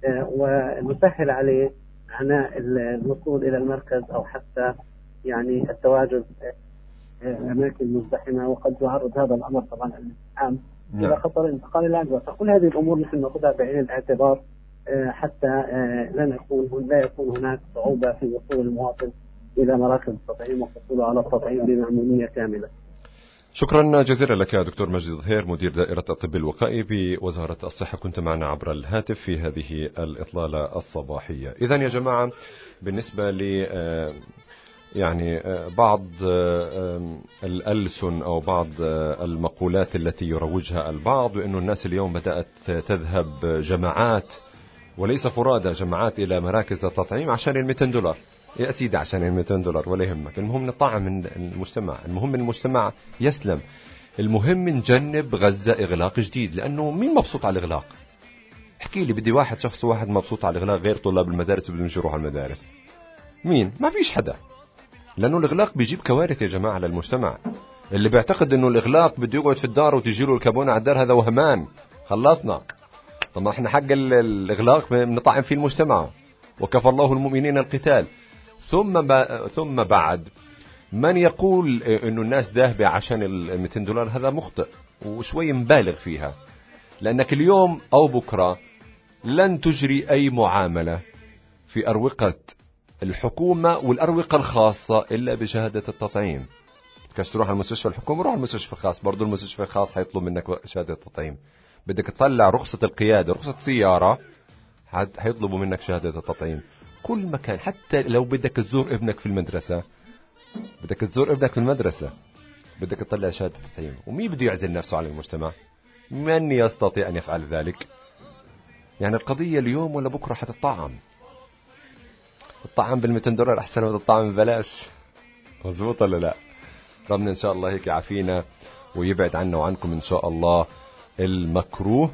Speaker 6: ونسهل عليه عناء الوصول إلى المركز أو حتى يعني التواجد أماكن مزدحمة، وقد يعرض هذا الأمر طبعا الازدحام إلى خطر انتقال العدوى. فكل هذه الأمور نحن نأخذها بعين الاعتبار حتى لا نكون لا يكون هناك صعوبة في وصول المواطن إلى مراكز التطعيم وحصوله على التطعيم بمأمونية كاملة.
Speaker 3: شكرا جزيلا لك يا دكتور مجدي ظهير، مدير دائرة الطب الوقائي بوزارة الصحة، كنت معنا عبر الهاتف في هذه الإطلالة الصباحية. إذن يا جماعة، بالنسبة ل يعني بعض الألسن أو بعض المقولات التي يروجها البعض، وأن الناس اليوم بدأت تذهب جماعات وليس فرادى، جماعات إلى مراكز التطعيم عشان المئتين دولار. يا سيدي عشان المئتين دولار ولا يهمك، المهم نطعم من المجتمع، المهم المجتمع يسلم، المهم نجنب غزة إغلاق جديد. لأنه مين مبسوط على الإغلاق؟ احكي لي، بدي واحد شخص واحد مبسوط على الإغلاق غير طلاب المدارس بدهم يروحوا على المدارس؟ مين؟ ما فيش حدا. لأنه الإغلاق بيجيب كوارث يا جماعة للمجتمع. اللي بيعتقد أنه الإغلاق بده يقعد في الدار وتجيله الكابونة على الدار هذا وهمان. خلصنا. طب ما احنا حق الإغلاق بنطعم فيه المجتمع، وكفى الله المؤمنين القتال. ثم ب... ثم بعد من يقول انه الناس ذاهبة عشان ال مئتين دولار، هذا مخطئ وشوي مبالغ فيها. لأنك اليوم أو بكرة لن تجري أي معاملة في أروقة الحكومة والأروقة الخاصة إلا بشهادة التطعيم. كاش تروح على المستشفى الحكومي، روح على المستشفى الخاص، برضو المستشفى الخاص هيطلب منك شهادة التطعيم. بدك تطلع رخصة القيادة، رخصة سيارة، هيطلبوا منك شهادة التطعيم. كل مكان، حتى لو بدك تزور ابنك في المدرسة، بدك تزور ابنك في المدرسة بدك تطلع شهادة التطعيم. ومين بده يعزل نفسه على المجتمع؟ من يستطيع أن يفعل ذلك؟ يعني القضية اليوم ولا بكرة حتطعم. الطعام بالمئتين دولار أحسن من الطعام ببلاش. مظبوط ولا لا؟ ربنا إن شاء الله هيك يعافينا ويبعد عنا وعنكم إن شاء الله المكروه.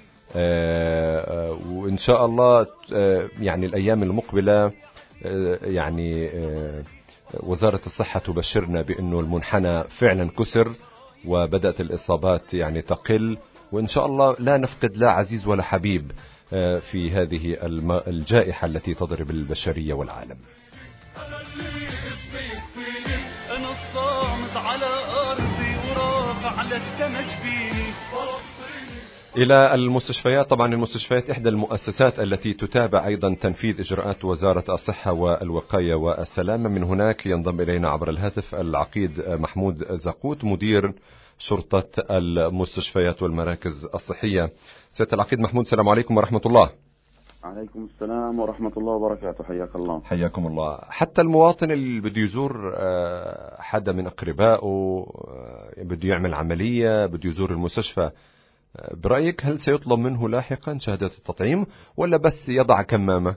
Speaker 3: آه آه وإن شاء الله آه يعني الأيام المقبلة آه يعني آه وزارة الصحة تبشرنا بأنه المنحنى فعلا كسر وبدأت الإصابات يعني تقل، وإن شاء الله لا نفقد لا عزيز ولا حبيب آه في هذه الجائحة التي تضرب البشرية والعالم.
Speaker 5: أنا الصامت على أرضي ورافع للسما جبيني.
Speaker 3: إلى المستشفيات. طبعا المستشفيات إحدى المؤسسات التي تتابع أيضا تنفيذ إجراءات وزارة الصحة والوقاية والسلامة. من هناك ينضم إلينا عبر الهاتف العقيد محمود زقوت، مدير شرطة المستشفيات والمراكز الصحية. سيادة العقيد محمود، السلام عليكم ورحمة الله.
Speaker 7: عليكم السلام ورحمة الله وبركاته، حياك الله.
Speaker 3: حياكم الله. حتى المواطن اللي بده يزور حدا من أقربائه، بده يعمل عملية، بده يزور المستشفى، برأيك هل سيطلب منه لاحقا شهادة التطعيم ولا بس يضع كمامة؟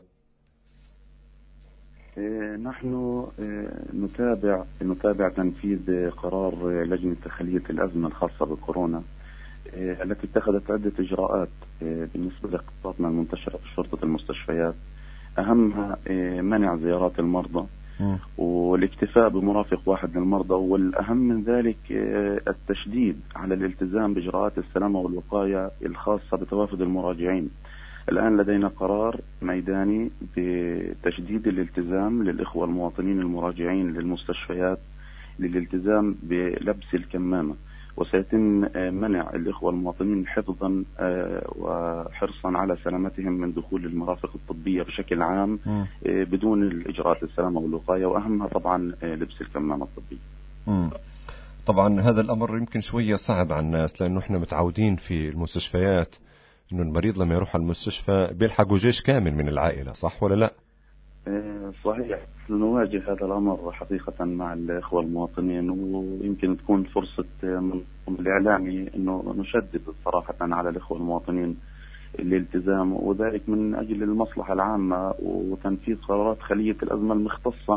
Speaker 7: نحن نتابع نتابع تنفيذ قرار لجنة تخلية الأزمة الخاصة بالكورونا التي اتخذت عدة إجراءات بالنسبة لاختصاصنا المنتشرة في شرطة المستشفيات، أهمها منع زيارات المرضى والاكتفاء بمرافق واحد للمرضى، والأهم من ذلك التشديد على الالتزام بإجراءات السلامة والوقاية الخاصة بتوافد المراجعين. الآن لدينا قرار ميداني بتشديد الالتزام للإخوة المواطنين المراجعين للمستشفيات للالتزام بلبس الكمامة، وسيتم منع الإخوة المواطنين حفظا وحرصا على سلامتهم من دخول المرافق الطبية بشكل عام بدون الإجراءات السلامة والوقاية، وأهمها طبعا لبس الكمامة الطبية.
Speaker 3: طبعا هذا الأمر يمكن شوية صعب على الناس، لأنه إحنا متعودين في المستشفيات إنه المريض لما يروح على المستشفى بيلحقوا جيش كامل من العائلة، صح ولا لا؟
Speaker 7: صحيح، نواجه هذا الأمر حقيقة مع الإخوة المواطنين، ويمكن تكون فرصة من الإعلامي أنه نشدد صراحة على الإخوة المواطنين الالتزام، وذلك من أجل المصلحة العامة وتنفيذ قرارات خلية الأزمة المختصة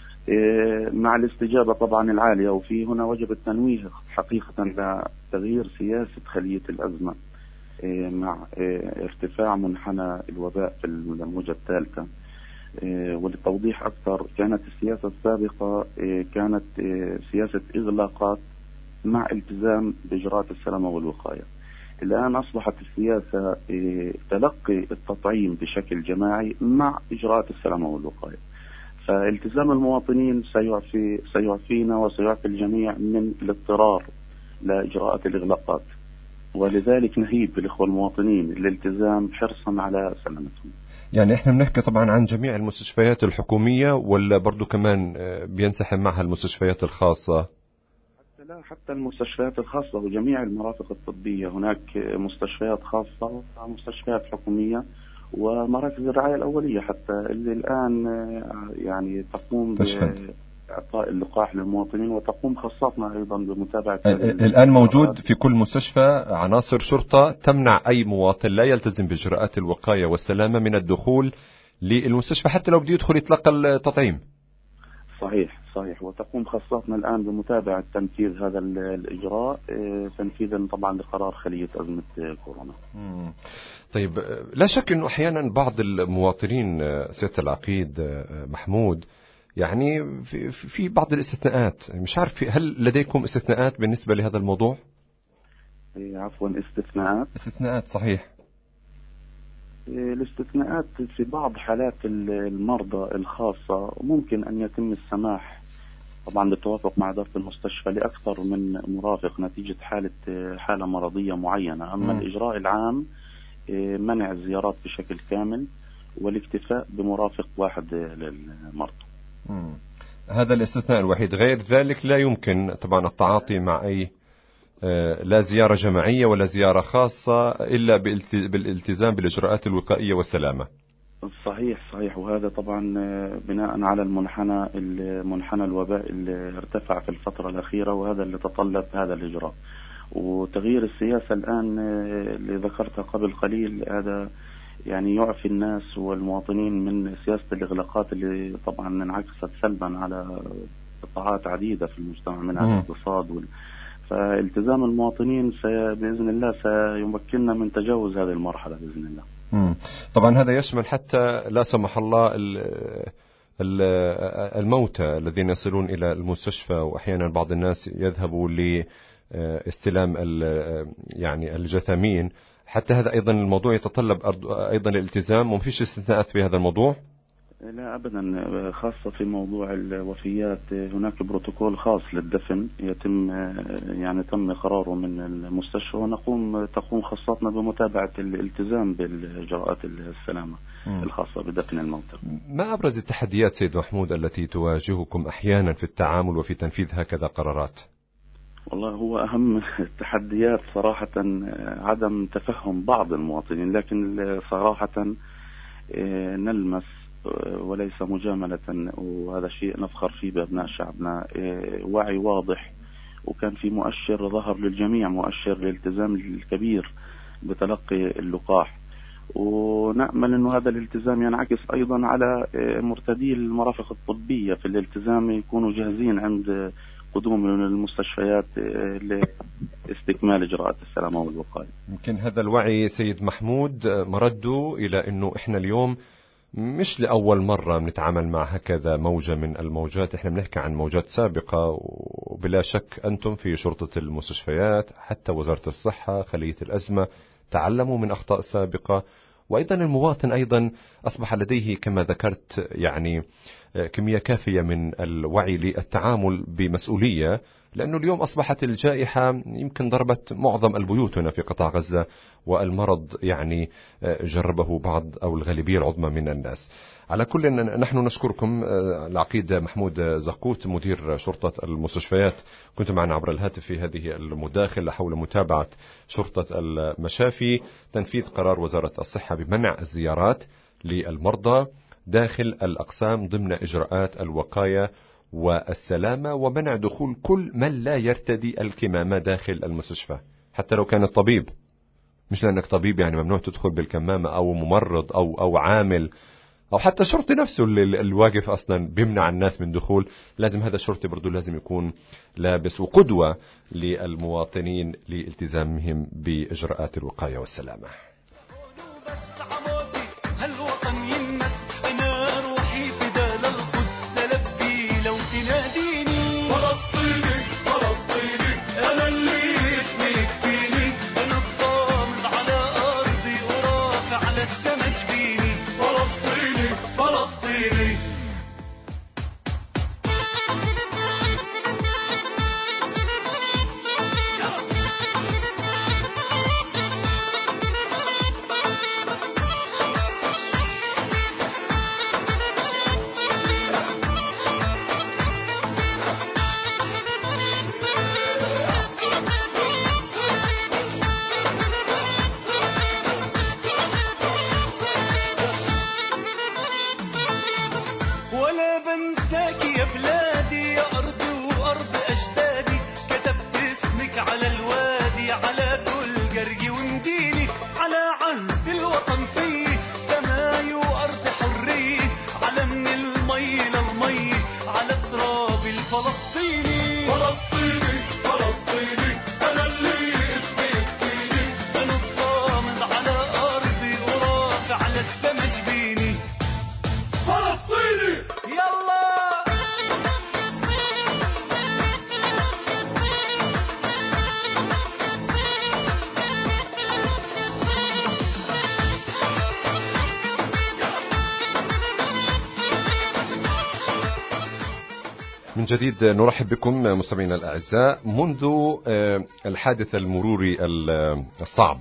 Speaker 7: مع الاستجابة طبعا العالية. وفي هنا وجب التنويه حقيقة لتغيير سياسة خلية الأزمة مع ارتفاع منحنى الوباء في الموجة الثالثة. وللتوضيح أكثر، كانت السياسة السابقة كانت سياسة إغلاقات مع التزام بإجراءات السلامة والوقاية. الآن أصبحت السياسة تلقي التطعيم بشكل جماعي مع إجراءات السلامة والوقاية. فالتزام المواطنين سيعفي سيعفينا وسيعفي الجميع من الاضطرار لإجراءات الإغلاقات، ولذلك نهيب بالإخوة المواطنين الالتزام حرصا على سلامتهم.
Speaker 3: يعني احنا بنحكي طبعا عن جميع المستشفيات الحكومية، ولا برضو كمان بينسحب معها المستشفيات الخاصة؟
Speaker 7: حتى لا، حتى المستشفيات الخاصة وجميع المرافق الطبية. هناك مستشفيات خاصة ومستشفيات حكومية ومراكز الرعاية الأولية حتى اللي الآن يعني تقوم بإعطاء اللقاح للمواطنين، وتقوم خاصاتنا أيضا بمتابعة.
Speaker 3: الآن موجود في كل مستشفى عناصر شرطة تمنع أي مواطن لا يلتزم بإجراءات الوقاية والسلامة من الدخول للمستشفى حتى لو بده يدخل يتلقى التطعيم.
Speaker 7: صحيح صحيح، وتقوم خاصاتنا الآن بمتابعة تنفيذ هذا الإجراء تنفيذا طبعا لقرار خلية أزمة كورونا.
Speaker 3: مم. طيب، لا شك أنه أحيانا بعض المواطنين سيادة العقيد محمود يعني في, في بعض الاستثناءات، مش عارف هل لديكم استثناءات بالنسبة لهذا الموضوع؟
Speaker 7: عفوا، استثناءات
Speaker 3: استثناءات صحيح.
Speaker 7: الاستثناءات في بعض حالات المرضى الخاصة ممكن أن يتم السماح طبعا بالتوافق مع إدارة المستشفى لأكثر من مرافق نتيجة حالة حالة مرضية معينة. أما م. الإجراء العام منع الزيارات بشكل كامل والاكتفاء بمرافق واحد للمرضى.
Speaker 3: م. هذا الاستثناء الوحيد، غير ذلك لا يمكن طبعا التعاطي مع أي لا زيارة جماعية ولا زيارة خاصة إلا بالالتزام بالإجراءات الوقائية والسلامة.
Speaker 7: صحيح صحيح، وهذا طبعا بناء على المنحنى المنحنى الوباء اللي ارتفع في الفترة الأخيرة، وهذا اللي تطلب هذا الإجراء. وتغيير السياسة الآن اللي ذكرتها قبل قليل هذا يعني يعفي الناس والمواطنين من سياسة الإغلاقات اللي طبعا انعكست سلبا على قطاعات عديدة في المجتمع منها الاقتصاد وال... فالتزام المواطنين بإذن الله سيمكننا من تجاوز هذه المرحلة بإذن الله.
Speaker 3: مم. طبعا هذا يشمل حتى لا سمح الله الموتى الذين يصلون إلى المستشفى، وأحيانا بعض الناس يذهبوا لاستلام يعني الجثامين، حتى هذا أيضا الموضوع يتطلب أيضا الالتزام، ومفيش استثناءات في هذا الموضوع؟
Speaker 7: لا أبدا، خاصة في موضوع الوفيات هناك بروتوكول خاص للدفن يتم يعني تم قراره من المستشفى، ونقوم تقوم خاصاتنا بمتابعة الالتزام بالإجراءات السلامة م. الخاصة بدفن الموتى.
Speaker 3: ما أبرز التحديات سيد محمود التي تواجهكم أحيانا في التعامل وفي تنفيذ هكذا قرارات؟
Speaker 7: والله هو أهم التحديات صراحة عدم تفهم بعض المواطنين، لكن صراحة نلمس وليس مجاملة، وهذا شيء نفخر فيه بأبناء شعبنا، وعي واضح، وكان في مؤشر ظهر للجميع، مؤشر الالتزام الكبير بتلقي اللقاح، ونأمل أن هذا الالتزام ينعكس أيضا على مرتدي المرافق الطبية في الالتزام، يكونوا جاهزين عند قدوم المستشفيات لاستكمال إجراءات السلامة والوقاية.
Speaker 3: يمكن هذا الوعي سيد محمود مرده إلى أنه إحنا اليوم مش لأول مرة بنتعامل مع هكذا موجة من الموجات، إحنا بنحكي عن موجات سابقة، وبلا شك أنتم في شرطة المستشفيات حتى وزارة الصحة خلية الأزمة تعلموا من أخطاء سابقة، وأيضا المواطن أيضا أصبح لديه كما ذكرت يعني كمية كافية من الوعي للتعامل بمسؤولية، لأنه اليوم أصبحت الجائحة يمكن ضربت معظم البيوت هنا في قطاع غزة، والمرض يعني جربه بعض أو الغالبية العظمى من الناس. على كل نحن نشكركم. العقيد محمود زقوت مدير شرطة المستشفيات كنت معنا عبر الهاتف في هذه المداخلة حول متابعة شرطة المشافي تنفيذ قرار وزارة الصحة بمنع الزيارات للمرضى داخل الأقسام ضمن إجراءات الوقاية والسلامة، ومنع دخول كل من لا يرتدي الكمامة داخل المستشفى حتى لو كان الطبيب. مش لأنك طبيب يعني ممنوع تدخل بالكمامة، أو ممرض أو أو عامل أو حتى الشرطي نفسه اللي الواقف أصلا بيمنع الناس من دخول، لازم هذا الشرطي برضو لازم يكون لابس وقدوة للمواطنين لالتزامهم بإجراءات الوقاية والسلامة. من جديد نرحب بكم مستمعينا الأعزاء. منذ الحادث المروري الصعب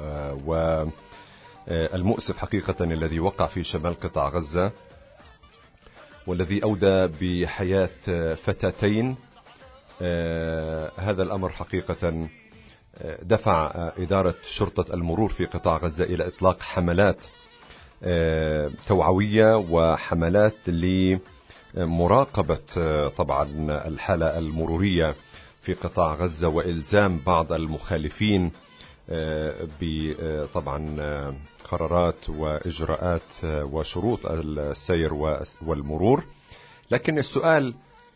Speaker 3: والمؤسف حقيقة الذي وقع في شمال قطاع غزة، والذي أودى بحياة فتاتين، هذا الأمر حقيقة دفع إدارة شرطة المرور في قطاع غزة إلى إطلاق حملات توعوية وحملات لمراقبة طبعا الحالة المرورية في قطاع غزة، وإلزام بعض المخالفين بطبعا قرارات وإجراءات وشروط السير والمرور. لكن السؤال،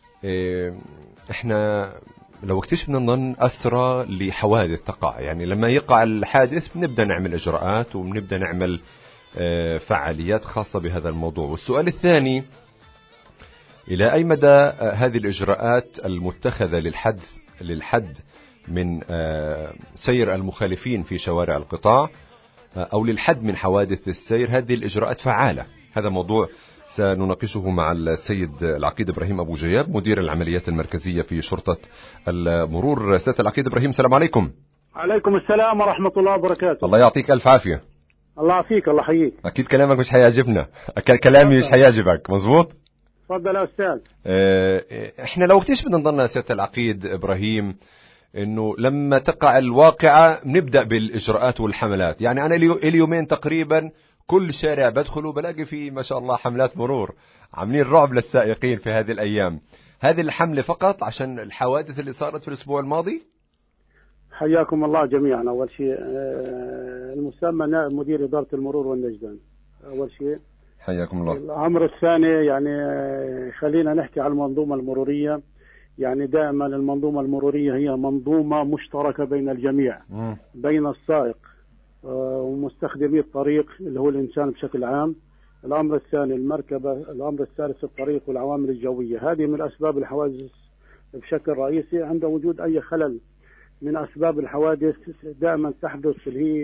Speaker 3: احنا لو اكتشفنا أن أسرى لحوادث تقع، يعني لما يقع الحادث بنبدأ نعمل إجراءات وبنبدأ نعمل فعاليات خاصة بهذا الموضوع. والسؤال الثاني، إلى أي مدى هذه الإجراءات المتخذة للحد للحد من سير المخالفين في شوارع القطاع أو للحد من حوادث السير، هذه الإجراءات فعالة؟ هذا موضوع سنناقشه مع السيد العقيد إبراهيم أبو جياب مدير العمليات المركزية في شرطة المرور. سيد العقيد إبراهيم، السلام عليكم.
Speaker 8: عليكم السلام ورحمة الله وبركاته.
Speaker 3: الله يعطيك ألف عافية.
Speaker 8: الله يعافيك، الله يحييك.
Speaker 3: أكيد كلامك مش هيعجبنا، كلامي مش هيعجبك، مظبوط؟
Speaker 8: تفضل يا أستاذ.
Speaker 3: إحنا لو اكتشفنا نظرنا سيد العقيد إبراهيم إنه لما تقع الواقعة نبدأ بالإجراءات والحملات، يعني أنا اليومين تقريبا كل شارع بدخله بلاقي فيه ما شاء الله حملات مرور، عاملين رعب للسائقين في هذه الأيام. هذه الحملة فقط عشان الحوادث اللي صارت في الأسبوع الماضي؟
Speaker 8: حياكم الله جميعا. أول شيء المسمى مدير إدارة المرور والنجدان، أول شيء
Speaker 3: حياكم الله.
Speaker 8: الأمر الثاني، يعني خلينا نحكي على المنظومة المرورية. يعني دائما المنظومة المرورية هي منظومة مشتركة بين الجميع، م. بين السائق ومستخدمي الطريق اللي هو الإنسان بشكل عام. الأمر الثاني المركبة. الأمر الثالث الطريق والعوامل الجوية. هذه من أسباب الحوادث بشكل رئيسي. عند وجود أي خلل من أسباب الحوادث دائما تحدث اللي هي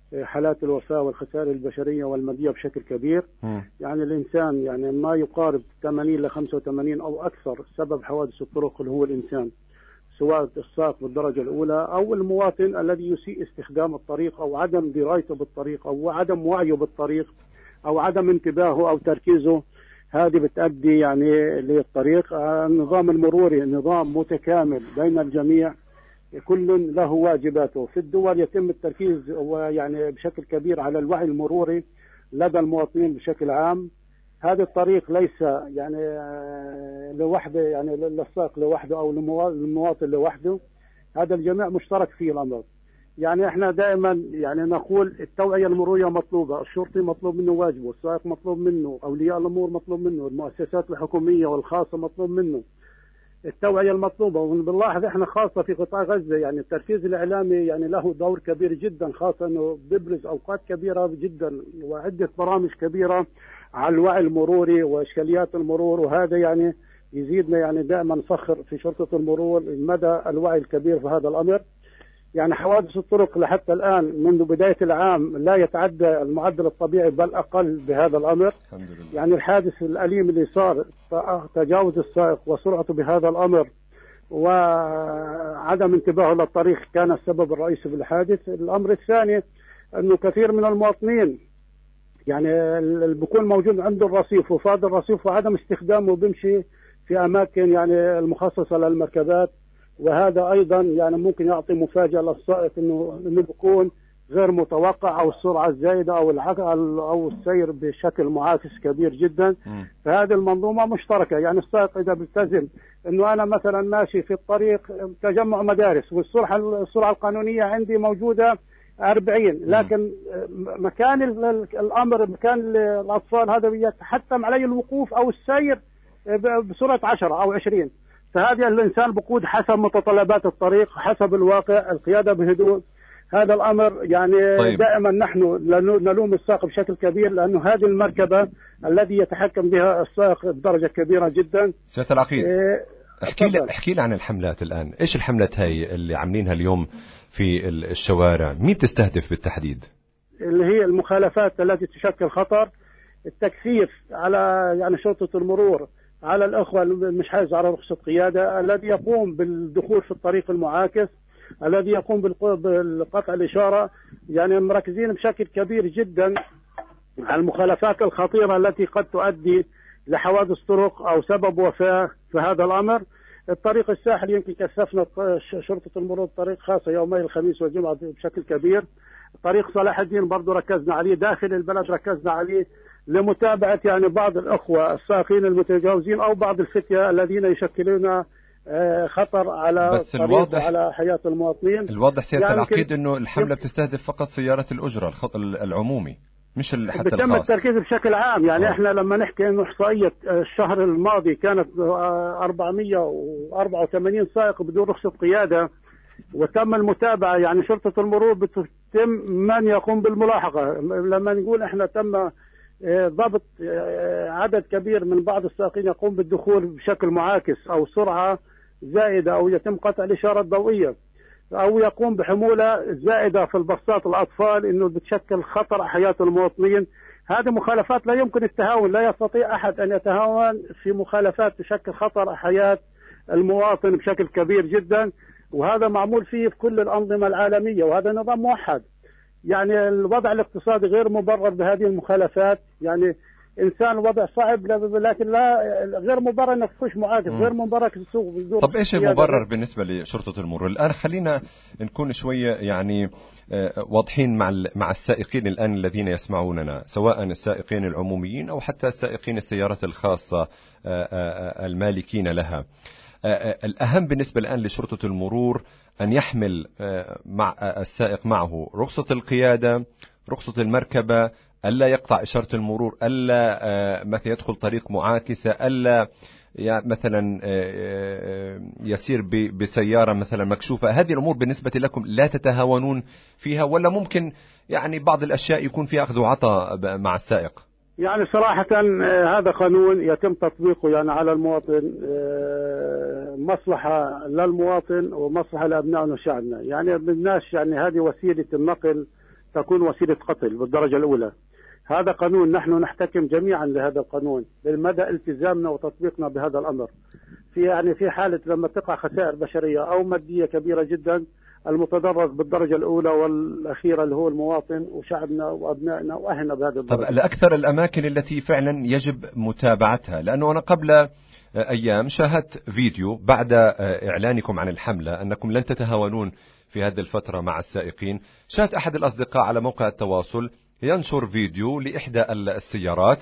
Speaker 8: حالات الوفاة والخسائر البشرية والمادية بشكل كبير. م. يعني الإنسان يعني ما يقارب ثمانين إلى خمسة وثمانين أو أكثر سبب حوادث الطرق اللي هو الإنسان، سواء السائق بالدرجة الأولى أو المواطن الذي يسيء استخدام الطريق أو عدم درايته بالطريق أو عدم وعيه بالطريق أو عدم انتباهه أو تركيزه. هذه بتؤدي يعني للطريق. النظام المروري نظام متكامل بين الجميع، كل له واجباته. في الدول يتم التركيز ويعني بشكل كبير على الوعي المروري لدى المواطنين بشكل عام. هذا الطريق ليس يعني لوحده، يعني للسائق لوحده أو للمواطن لوحده، هذا الجميع مشترك فيه الأمر. يعني احنا دائما يعني نقول التوعية المرورية مطلوبة، الشرطي مطلوب منه واجبه، السائق مطلوب منه، أولياء الأمور مطلوب منه، المؤسسات الحكومية والخاصة مطلوب منه التوعية المطلوبة. وبنلاحظ احنا خاصة في قطاع غزة يعني التركيز الإعلامي يعني له دور كبير جدا، خاصة انه بيبرز أوقات كبيرة جدا وعدة برامج كبيرة على الوعي المروري وإشكاليات المرور، وهذا يعني يزيدنا يعني دائما فخر في شرطة المرور مدى الوعي الكبير في هذا الأمر. يعني حوادث الطرق لحتى الآن منذ بداية العام لا يتعدى المعدل الطبيعي بل أقل بهذا الأمر. الحمد لله. يعني الحادث الأليم اللي صار تجاوز السائق وسرعته بهذا الأمر وعدم انتباهه للطريق كان السبب الرئيسي في الحادث. الأمر الثاني أنه كثير من المواطنين يعني اللي بيكون موجود عنده الرصيف وفاض الرصيف وعدم استخدامه بيمشي في أماكن يعني المخصصة للمركبات، وهذا أيضا يعني ممكن يعطي مفاجأة للسائق إنه إنه بيكون غير متوقع أو السرعة الزايدة أو العقل أو السير بشكل معاكس كبير جدا. م. فهذه المنظومة مشتركة. يعني السائق إذا بيلتزم إنه أنا مثلا ماشي في الطريق تجمع مدارس والسرعة السرعة القانونية عندي موجودة أربعين، لكن مكان الأمر مكان الأطفال هذا يتحتم علي الوقوف أو السير بسرعة عشرة أو عشرين. فهذا الإنسان بقود حسب متطلبات الطريق حسب الواقع، القيادة بهدوء. هذا الأمر يعني طيب. دائما نحن نلوم السائق بشكل كبير لأنه هذه المركبة الذي يتحكم بها السائق بدرجة كبيرة جدا.
Speaker 3: سيادة العقيد إيه احكي لي احكي لي عن الحملات الآن. إيش الحملات هاي اللي عاملينها اليوم في الشوارع؟ مين بتستهدف بالتحديد؟
Speaker 8: اللي هي المخالفات التي تشكل خطر، التكثيف على يعني شرطة المرور على الأخوة مش حاجز على رخصة قيادة، الذي يقوم بالدخول في الطريق المعاكس، الذي يقوم بالقطع الإشارة. يعني مركزين بشكل كبير جدا على المخالفات الخطيرة التي قد تؤدي لحوادث طرق أو سبب وفاة في هذا الأمر. الطريق الساحلي يمكن كثفنا شرطة المرور الطريق خاصة يومي الخميس والجمعة بشكل كبير. طريق صلاح الدين برضو ركزنا عليه، داخل البلد ركزنا عليه لمتابعة يعني بعض الأخوة السائقين المتجاوزين أو بعض الفتية الذين يشكلون خطر على
Speaker 3: بس الواضح
Speaker 8: على حياة المواطنين.
Speaker 3: الواضح سيادة يعني العقيد أنه الحملة بتستهدف فقط سيارات الأجرة الخط العمومي مش حتى
Speaker 8: بتم
Speaker 3: الخاص.
Speaker 8: التركيز بشكل عام. يعني أوه. احنا لما نحكي انه احصائيه الشهر الماضي كانت أربعمائة وأربعة وثمانين سائق بدون رخصه قياده، وتم المتابعه. يعني شرطه المرور بتتم من يقوم بالملاحقه. لما نقول احنا تم ضبط عدد كبير من بعض السائقين يقوم بالدخول بشكل معاكس او سرعه زائده او يتم قطع الاشاره الضوئيه أو يقوم بحمولة زائدة في الباصات الأطفال إنه بتشكل خطر على حياة المواطنين. هذه مخالفات لا يمكن التهاون، لا يستطيع أحد أن يتهاون في مخالفات تشكل خطر على حياة المواطن بشكل كبير جدا، وهذا معمول فيه في كل الأنظمة العالمية، وهذا نظام موحد. يعني الوضع الاقتصادي غير مبرر بهذه المخالفات. يعني إنسان وضع صعب لكن لا غير مبرر انك تخش معاكس، غير مبرر تسوق بدون.
Speaker 3: طب ايش المبرر بالنسبه لشرطه المرور الان؟ خلينا نكون شويه يعني واضحين مع مع السائقين الان الذين يسمعوننا، سواء السائقين العموميين او حتى السائقين السيارات الخاصه المالكين لها. الأهم بالنسبة الآن لشرطة المرور أن يحمل مع السائق معه رخصة القيادة، رخصة المركبة، ألا يقطع إشارة المرور، ألا مثلا يدخل طريق معاكسة، ألا مثلا يسير بسيارة مثلا مكشوفة. هذه الأمور بالنسبة لكم لا تتهاونون فيها، ولا ممكن يعني بعض الأشياء يكون فيها أخذ وعطاء مع السائق؟
Speaker 8: يعني صراحة هذا قانون يتم تطبيقه يعني على المواطن، مصلحة للمواطن ومصلحة لأبنائنا وشعبنا. يعني بدناش يعني هذه وسيلة النقل تكون وسيلة قتل بالدرجة الأولى. هذا قانون نحن نحتكم جميعا لهذا القانون بالمدى التزامنا وتطبيقنا بهذا الأمر. في يعني في حالة لما تقع خسائر بشرية أو مادية كبيرة جدا، المتضرر بالدرجة الأولى والأخيرة اللي هو المواطن وشعبنا وأبنائنا وأهلنا بهذا الدرجة.
Speaker 3: طب الأكثر الأماكن التي فعلا يجب متابعتها، لأنه أنا قبل أيام شاهدت فيديو بعد إعلانكم عن الحملة أنكم لن تتهاونون في هذه الفترة مع السائقين. شاهدت أحد الأصدقاء على موقع التواصل ينشر فيديو لإحدى السيارات،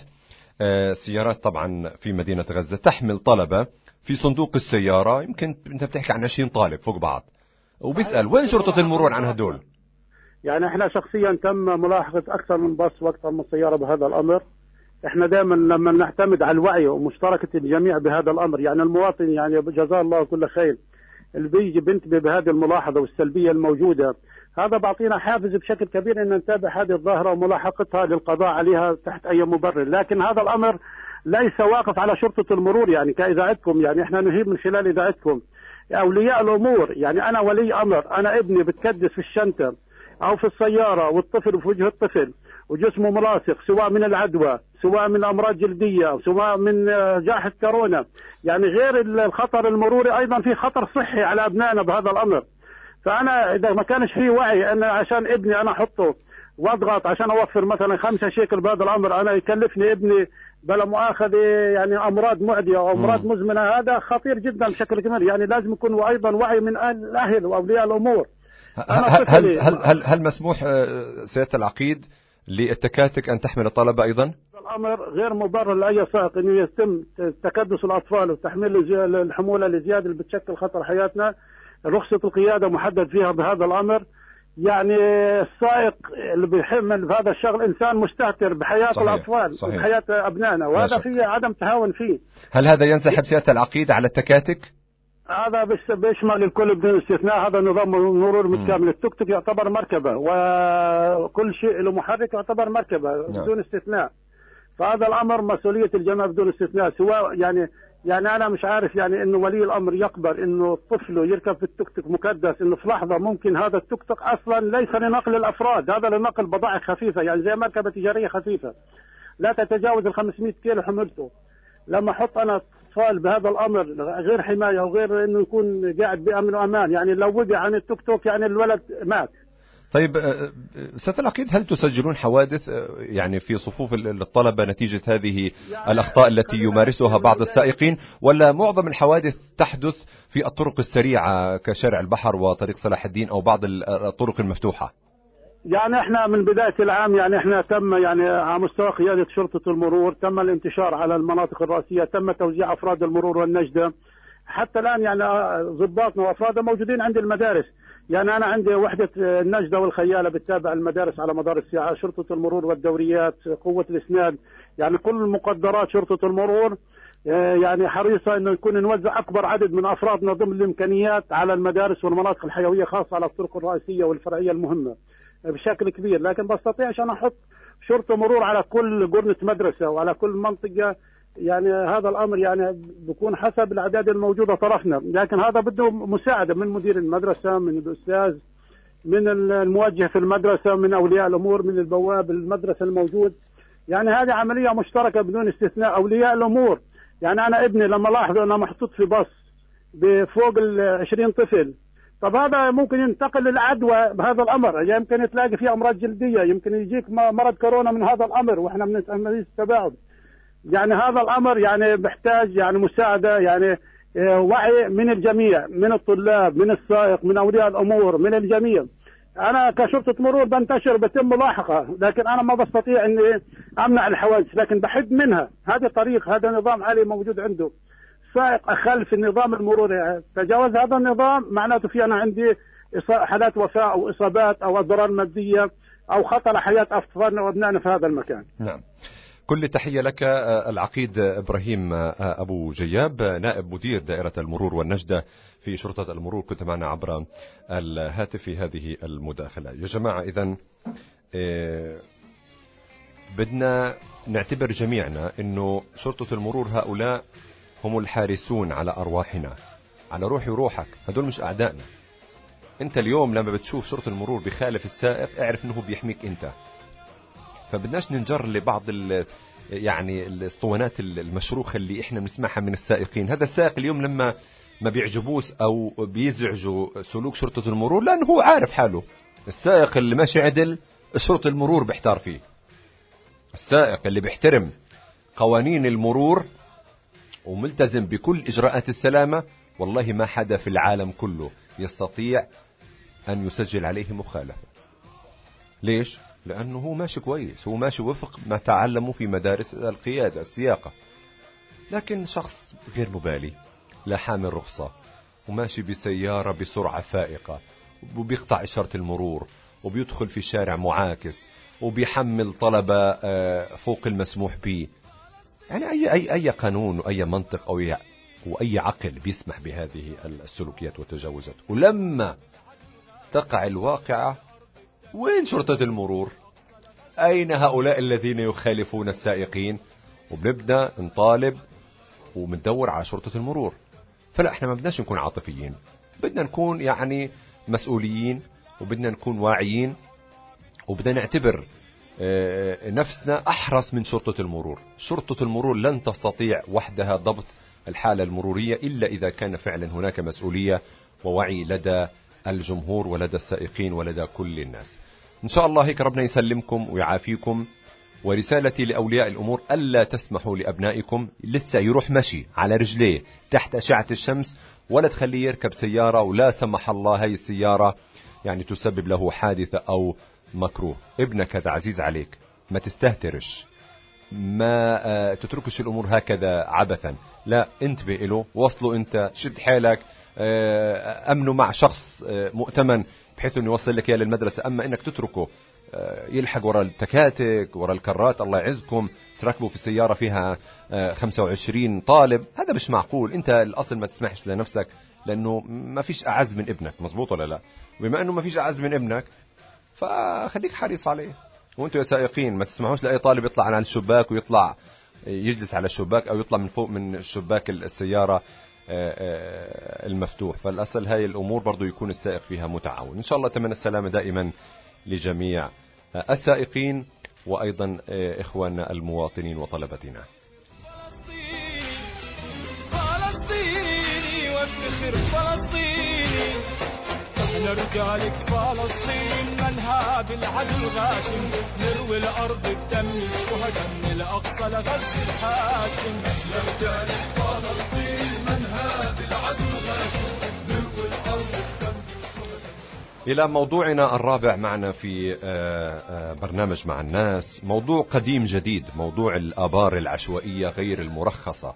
Speaker 3: سيارات طبعا في مدينة غزة، تحمل طلبة في صندوق السيارة، يمكن أنت بتحكي عن عشرين طالب فوق بعض، وبيسأل وين شرطة المرور عن هدول؟
Speaker 8: يعني احنا شخصيا تم ملاحقة أكثر من باص وأكثر من سيارة بهذا الأمر. احنا دائما لما نعتمد على الوعي ومشتركة الجميع بهذا الأمر، يعني المواطن يعني جزاه الله كل خير اللي بيجي بينتبه بهذه الملاحظة والسلبية الموجودة، هذا بعطينا حافز بشكل كبير ان نتابع هذه الظاهرة وملاحقتها للقضاء عليها تحت اي مبرر. لكن هذا الامر ليس واقف على شرطة المرور، يعني كإذاعتكم، يعني احنا نهيب من خلال إذاعتكم أولياء الأمور. يعني أنا ولي أمر، أنا ابني بتكدس في الشنطة أو في السيارة والطفل في وجه الطفل وجسمه ملاصق، سواء من العدوى سواء من أمراض جلدية سواء من جائحة كورونا، يعني غير الخطر المروري أيضا في خطر صحي على أبنائنا بهذا الأمر. فأنا إذا ما كانش فيه وعي أن عشان ابني أنا أحطه واضغط عشان أوفر مثلا خمسة شيكل بهذا الأمر، أنا يكلفني ابني بلا مؤاخذة يعني أمراض معدية أو أمراض مزمنة، هذا خطير جدا بشكل كبير. يعني لازم يكون أيضا وعي من الأهل وأولياء الأمور.
Speaker 3: هل, هل, هل, هل, هل مسموح سيادة العقيد للتكاتك أن تحمل الطلبة أيضا؟
Speaker 8: الأمر غير مبرر لأي سائق أنه يتم تكدس الأطفال وتحميل الحمولة لزيادة اللي بتشكل خطر حياتنا. رخصة القيادة محدد فيها بهذا الأمر. يعني السائق اللي بيحمل هذا الشغل إنسان مستهتر بحياة صحيح. الأطفال صحيح. وبحياة أبنائنا، وهذا فيه عدم تهاون فيه.
Speaker 3: هل هذا ينسحب سيادة العقيد على التكاتك؟
Speaker 8: هذا بيشمل الكل بدون استثناء. هذا نظام مرور متكامل. التوك توك يعتبر مركبة وكل شيء له محرك يعتبر مركبة نعم. بدون استثناء. فهذا الأمر مسؤولية الجميع بدون استثناء. سواء يعني يعني أنا مش عارف يعني إنه ولي الأمر يقبل إنه طفله يركب في التوك توك مكدس، إنه في لحظة ممكن هذا التوك توك أصلا ليس لنقل الأفراد، هذا لنقل بضائع خفيفة، يعني زي مركبة تجارية خفيفة لا تتجاوز ال خمسمائة كيلو حملته. لما أحط أنا أطفال بهذا الأمر غير حماية وغير إنه يكون قاعد بأمن وأمان، يعني لو وقع عن التوك توك يعني الولد مات.
Speaker 3: طيب سيادة العقيد، هل تسجلون حوادث يعني في صفوف الطلبة نتيجة هذه يعني الأخطاء التي يمارسها بعض السائقين، ولا معظم الحوادث تحدث في الطرق السريعة كشارع البحر وطريق صلاح الدين أو بعض الطرق المفتوحة؟
Speaker 8: يعني احنا من بداية العام يعني احنا تم يعني على مستوى قيادة شرطة المرور تم الانتشار على المناطق الرئيسية، تم توزيع أفراد المرور والنجدة. حتى الآن يعني ضباطنا وأفرادنا موجودين عند المدارس. يعني أنا عندي وحدة النجدة والخيالة بتتابع المدارس على مدار الساعة، شرطة المرور والدوريات، قوة الإسناد، يعني كل مقدرات شرطة المرور يعني حريصة إنه يكون نوزع أكبر عدد من أفرادنا ضمن الإمكانيات على المدارس والمناطق الحيوية، خاصة على الطرق الرئيسية والفرعية المهمة بشكل كبير. لكن بستطيعش أنا أحط شرطة مرور على كل قرنة مدرسة وعلى كل منطقة، يعني هذا الأمر يعني بيكون حسب الأعداد الموجودة طرفنا. لكن هذا بده مساعدة من مدير المدرسة، من الأستاذ، من الموجه في المدرسة، من أولياء الأمور، من البواب المدرسة الموجود. يعني هذه عملية مشتركة بدون استثناء. أولياء الأمور يعني أنا ابني لما لاحظ أنا محطوط في باص بفوق العشرين طفل، طب هذا ممكن ينتقل للعدوى بهذا الأمر، يمكن تلاقي فيه أمراض جلدية، يمكن يجيك مرض كورونا من هذا الأمر وإحنا من عملية التباعد. يعني هذا الأمر يعني بحتاج يعني مساعدة، يعني وعي من الجميع، من الطلاب، من السائق، من أولياء الأمور، من الجميع. أنا كشرطة مرور بنتشر بتم ملاحقة، لكن أنا ما بستطيع إني أمنع الحوادث، لكن بحد منها. هذا طريق، هذا نظام عالي موجود عنده. سائق أخلف النظام المروري تجاوز هذا النظام، معناته في أنا عندي حالات وفاة أو إصابات أو أضرار مادية أو خطر حياة أطفالنا وأبنائنا في هذا المكان.
Speaker 3: نعم. كل تحية لك العقيد إبراهيم أبو جياب، نائب مدير دائرة المرور والنجدة في شرطة المرور، كنت معنا عبر الهاتف في هذه المداخلة. يا جماعة إذن إيه بدنا نعتبر جميعنا أنه شرطة المرور هؤلاء هم الحارسون على أرواحنا، على روحي وروحك، هدول مش أعدائنا. انت اليوم لما بتشوف شرطة المرور بخالف السائق اعرف انه بيحميك انت. فبدناش ننجر لبعض ال يعني الاسطوانات المشروخة اللي احنا بنسمعها من السائقين. هذا السائق اليوم لما ما بيعجبوش او بيزعجوا سلوك شرطة المرور لانه هو عارف حاله. السائق اللي ماشي عدل شرطة المرور بيحتار فيه. السائق اللي بيحترم قوانين المرور وملتزم بكل إجراءات السلامة والله ما حدا في العالم كله يستطيع أن يسجل عليه مخالفة. ليش؟ لأنه هو ماشي كويس، هو ماشي وفق ما تعلمه في مدارس القيادة السياقة. لكن شخص غير مبالي لا حامل رخصة وماشي بسيارة بسرعة فائقة وبيقطع إشارة المرور وبيدخل في شارع معاكس وبيحمل طلبة فوق المسموح به، يعني أي أي أي قانون وأي منطق أو أي وأي عقل بيسمح بهذه السلوكيات والتجاوزات؟ ولما تقع الواقعة وين شرطة المرور؟ أين هؤلاء الذين يخالفون السائقين؟ وبنبدأ نطالب ومندور على شرطة المرور. فلا احنا ما بدناش نكون عاطفيين، بدنا نكون يعني مسؤوليين وبدنا نكون واعيين وبدنا نعتبر نفسنا أحرص من شرطة المرور. شرطة المرور لن تستطيع وحدها ضبط الحالة المرورية إلا إذا كان فعلا هناك مسؤولية ووعي لدى الجمهور ولدى السائقين ولدى كل الناس. إن شاء الله هيك ربنا يسلمكم ويعافيكم. ورسالتي لأولياء الأمور ألا تسمحوا لأبنائكم لسه يروح مشي على رجليه تحت أشعة الشمس ولا تخليه يركب سيارة ولا سمح الله هاي السيارة يعني تسبب له حادثة أو مكروه. ابنك هذا عزيز عليك، ما تستهترش، ما تتركش الأمور هكذا عبثا، لا انتبه له، وصله انت، شد حالك، أمنه مع شخص مؤتمن بحيث أنه يوصل لك إياه للمدرسة. أما أنك تتركه يلحق وراء التكاتك وراء الكرات الله يعزكم تركبوا في سيارة فيها خمسة وعشرين طالب، هذا مش معقول. انت الأصل ما تسمحش لنفسك لأنه ما فيش أعز من ابنك، مظبوط ولا لا؟ وبما أنه ما فيش أعز من ابنك فخليك حريص عليه. وانتوا يا سائقين ما تسمحوش لأي طالب يطلع على الشباك ويطلع يجلس على الشباك أو يطلع من فوق من الشباك السيارة المفتوح. فالأصل هاي الأمور برضو يكون السائق فيها متعاون. إن شاء الله أتمنى السلامة دائما لجميع السائقين وأيضا إخواننا المواطنين وطلبتنا.
Speaker 4: فلسطيني وافتخر فلسطيني، احنا رجالك فلسطين منها بالعدل الغاشم، نروي الأرض بدم الشهداء من الأقصى لغزة الحاشم. احنا رجالك فلسطين منها بالعدل الغاشم، نروي الأرض بدم الشهداء.
Speaker 3: إلى موضوعنا الرابع معنا في برنامج مع الناس، موضوع قديم جديد، موضوع الآبار العشوائية غير المرخصة.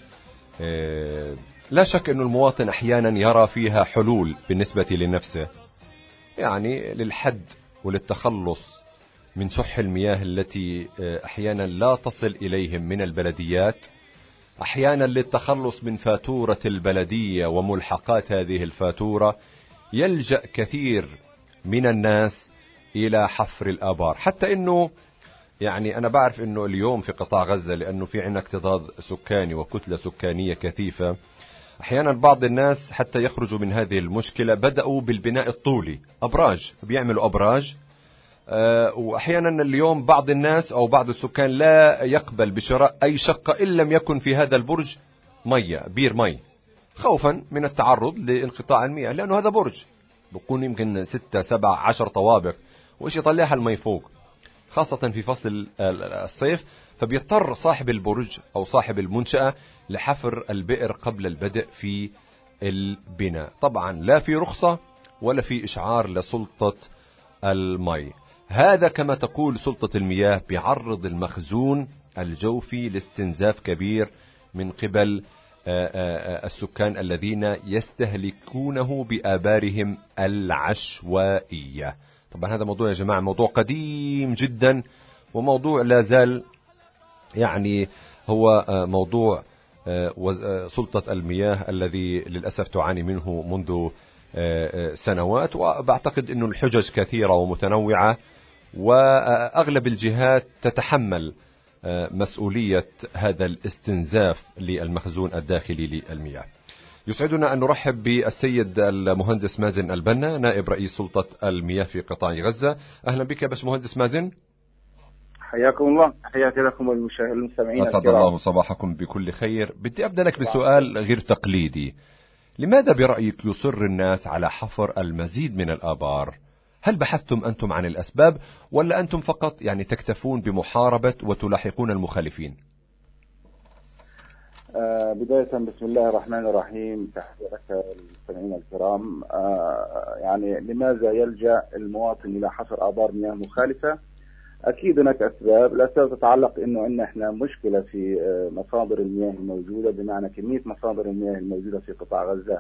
Speaker 3: لا شك أن المواطن أحيانا يرى فيها حلول بالنسبة لنفسه، يعني للحد وللتخلص من شح المياه التي أحيانا لا تصل إليهم من البلديات، أحيانا للتخلص من فاتورة البلدية وملحقات هذه الفاتورة يلجأ كثير من الناس إلى حفر الآبار. حتى أنه يعني أنا بعرف أنه اليوم في قطاع غزة لأنه في عنا اكتظاظ سكاني وكتلة سكانية كثيفة، أحيانا بعض الناس حتى يخرجوا من هذه المشكلة بدأوا بالبناء الطولي، أبراج، بيعملوا أبراج. أه وأحيانا اليوم بعض الناس أو بعض السكان لا يقبل بشراء أي شقة إن لم يكن في هذا البرج مية، بير مي، خوفا من التعرض لانقطاع المياه، لأنه هذا برج بيكون يمكن ستة سبع عشر طوابق وإيش يطلعها المي فوق، خاصة في فصل الصيف. فبيضطر صاحب البرج أو صاحب المنشأة لحفر البئر قبل البدء في البناء، طبعا لا في رخصة ولا في إشعار لسلطة المي. هذا كما تقول سلطة المياه بيعرض المخزون الجوفي لاستنزاف كبير من قبل السكان الذين يستهلكونه بآبارهم العشوائية. طبعا هذا موضوع يا جماعة موضوع قديم جدا، وموضوع لا زال يعني هو موضوع سلطة المياه الذي للأسف تعاني منه منذ سنوات. وبعتقد أن الحجج كثيرة ومتنوعة، وأغلب الجهات تتحمل مسؤولية هذا الاستنزاف للمخزون الداخلي للمياه. يسعدنا أن نرحب بالسيد المهندس مازن البنا نائب رئيس سلطة المياه في قطاع غزة. أهلا بك يا باشمهندس مازن.
Speaker 9: حياكم الله. حياك لكم المستمعين.
Speaker 3: أسعد الله صباحكم بكل خير. بدي أبدأ لك بسؤال غير تقليدي. لماذا برأيك يصر الناس على حفر المزيد من الآبار؟ هل بحثتم أنتم عن الأسباب ولا أنتم فقط يعني تكتفون بمحاربة وتلاحقون المخالفين؟
Speaker 9: آه بداية بسم الله الرحمن الرحيم. تحية لك المستمعين الكرام. آه يعني لماذا يلجأ المواطن إلى حفر آبار مياه مخالفة؟ أكيد هناك أسباب. الأسباب تتعلق إنه إن إحنا مشكلة في آه مصادر المياه الموجودة، بمعنى كمية مصادر المياه الموجودة في قطاع غزة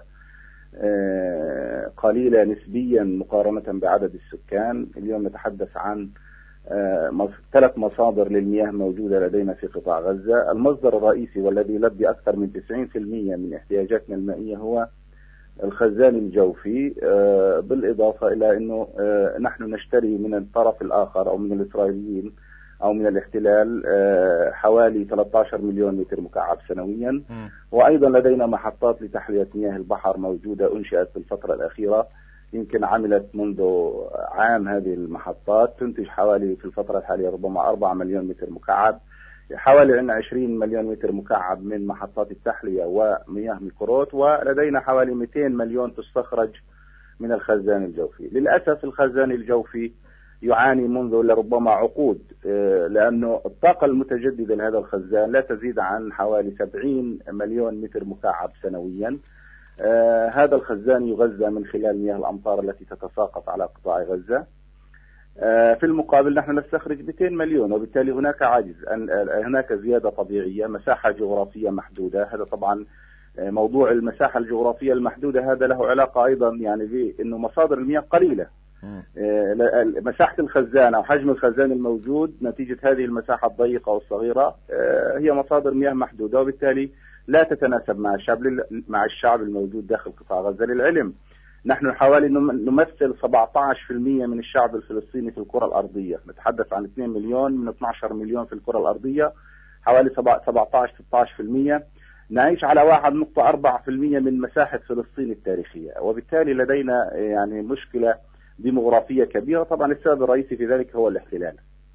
Speaker 9: آه قليلة نسبيا مقارنة بعدد السكان. اليوم نتحدث عن آه ثلاث مصادر للمياه موجودة لدينا في قطاع غزة. المصدر الرئيسي والذي يلبي أكثر من تسعين بالمئة من احتياجاتنا المائية هو الخزان الجوفي، آه بالإضافة إلى أنه آه نحن نشتري من الطرف الآخر أو من الإسرائيليين أو من الاحتلال آه حوالي ثلاثة عشر مليون متر مكعب سنويا. م. وأيضا لدينا محطات لتحلية مياه البحر موجودة أنشئت في الفترة الأخيرة، يمكن عملت منذ عام. هذه المحطات تنتج حوالي في الفترة الحالية ربما أربعة مليون متر مكعب، حوالي عشرين مليون متر مكعب من محطات التحلية ومياه ميكروت، ولدينا حوالي مئتين مليون تستخرج من الخزان الجوفي. للأسف الخزان الجوفي يعاني منذ لربما عقود، لأنه الطاقة المتجددة لهذا الخزان لا تزيد عن حوالي سبعين مليون متر مكعب سنويا. آه هذا الخزان يغذى من خلال مياه الأمطار التي تتساقط على قطاع غزة. آه في المقابل نحن نستخرج مئتين مليون، وبالتالي هناك عجز. هناك زيادة طبيعية، مساحة جغرافية محدودة. هذا طبعا موضوع المساحة الجغرافية المحدودة هذا له علاقة أيضا يعني بأنه مصادر المياه قليلة. آه مساحة الخزان أو حجم الخزان الموجود نتيجة هذه المساحة الضيقة والصغيرة آه هي مصادر مياه محدودة، وبالتالي لا تتناسب مع الشعب مع الشعب الموجود داخل قطاع غزة. للعلم نحن حوالي نمثل سبعة عشر بالمئة من الشعب الفلسطيني في الكرة الأرضية. نتحدث عن اثنين مليون من اثني عشر مليون في الكرة الأرضية، حوالي سبعة عشر ستة عشر بالمئة نعيش على واحد فاصلة أربعة بالمئة من مساحة فلسطين التاريخية، وبالتالي لدينا يعني مشكلة ديموغرافية كبيرة. طبعا السبب الرئيسي في ذلك هو الاحتلال،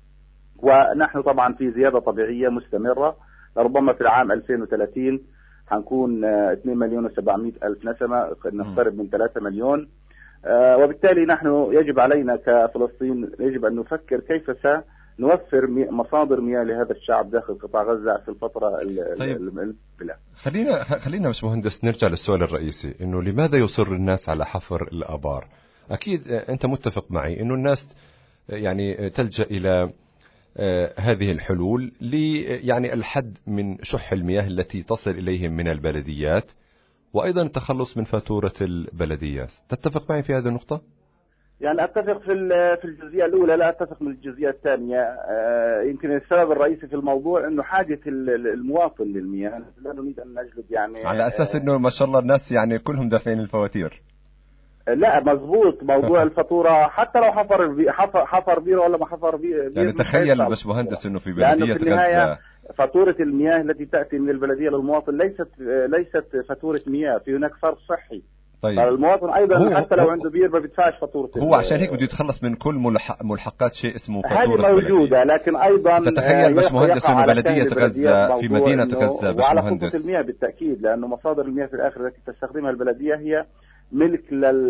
Speaker 9: ونحن طبعا في زيادة طبيعية مستمرة. ربما في العام ألفين وثلاثين حنكون اثنين مليون وسبعمئة ألف نسمة، نقترب من ثلاثة مليون. وبالتالي نحن يجب علينا كفلسطين يجب أن نفكر كيف سنوفر مصادر مياه لهذا الشعب داخل قطاع غزة في الفترة
Speaker 3: طيب.
Speaker 9: المقبلة.
Speaker 3: خلينا خلينا مش مهندس نرجع للسؤال الرئيسي، إنه لماذا يصر الناس على حفر الآبار؟ أكيد أنت متفق معي إنه الناس يعني تلجأ إلى آه هذه الحلول لي يعني الحد من شح المياه التي تصل إليهم من البلديات، وأيضا التخلص من فاتورة البلديات. تتفق معي في هذه النقطة؟
Speaker 9: يعني أتفق في في الجزئية الأولى، لا أتفق من الجزئية الثانية. آه يمكن السبب الرئيسي في الموضوع إنه حاجة المواطن للمياه. لا نريد أن نجلب يعني
Speaker 3: على أساس إنه ما شاء الله الناس يعني كلهم دافعين الفواتير.
Speaker 9: لا مضبوط. موضوع الفاتورة حتى لو حفر حفر, حفر بير ولا ما حفر بير،
Speaker 3: يعني تخيل بس مهندس انه في بلدية غزة
Speaker 9: فاتورة المياه التي تأتي من البلدية للمواطن ليست ليست فاتورة مياه، في هناك صرف صحي.
Speaker 3: طيب
Speaker 9: المواطن ايضا حتى لو عنده بير ما بيدفعش فاتورة.
Speaker 3: هو عشان هيك بده يتخلص من كل ملحق ملحقات شيء اسمه فاتورة
Speaker 9: هذه موجودة بلدية. لكن ايضا
Speaker 3: تتخيل بس مهندس انه بلدية غزة في مدينة غزة بس
Speaker 9: وعلى
Speaker 3: مهندس
Speaker 9: خطوط المياه بالتأكيد، لأنه مصادر المياه في الآخر التي تستخدمها البلدية هي ملك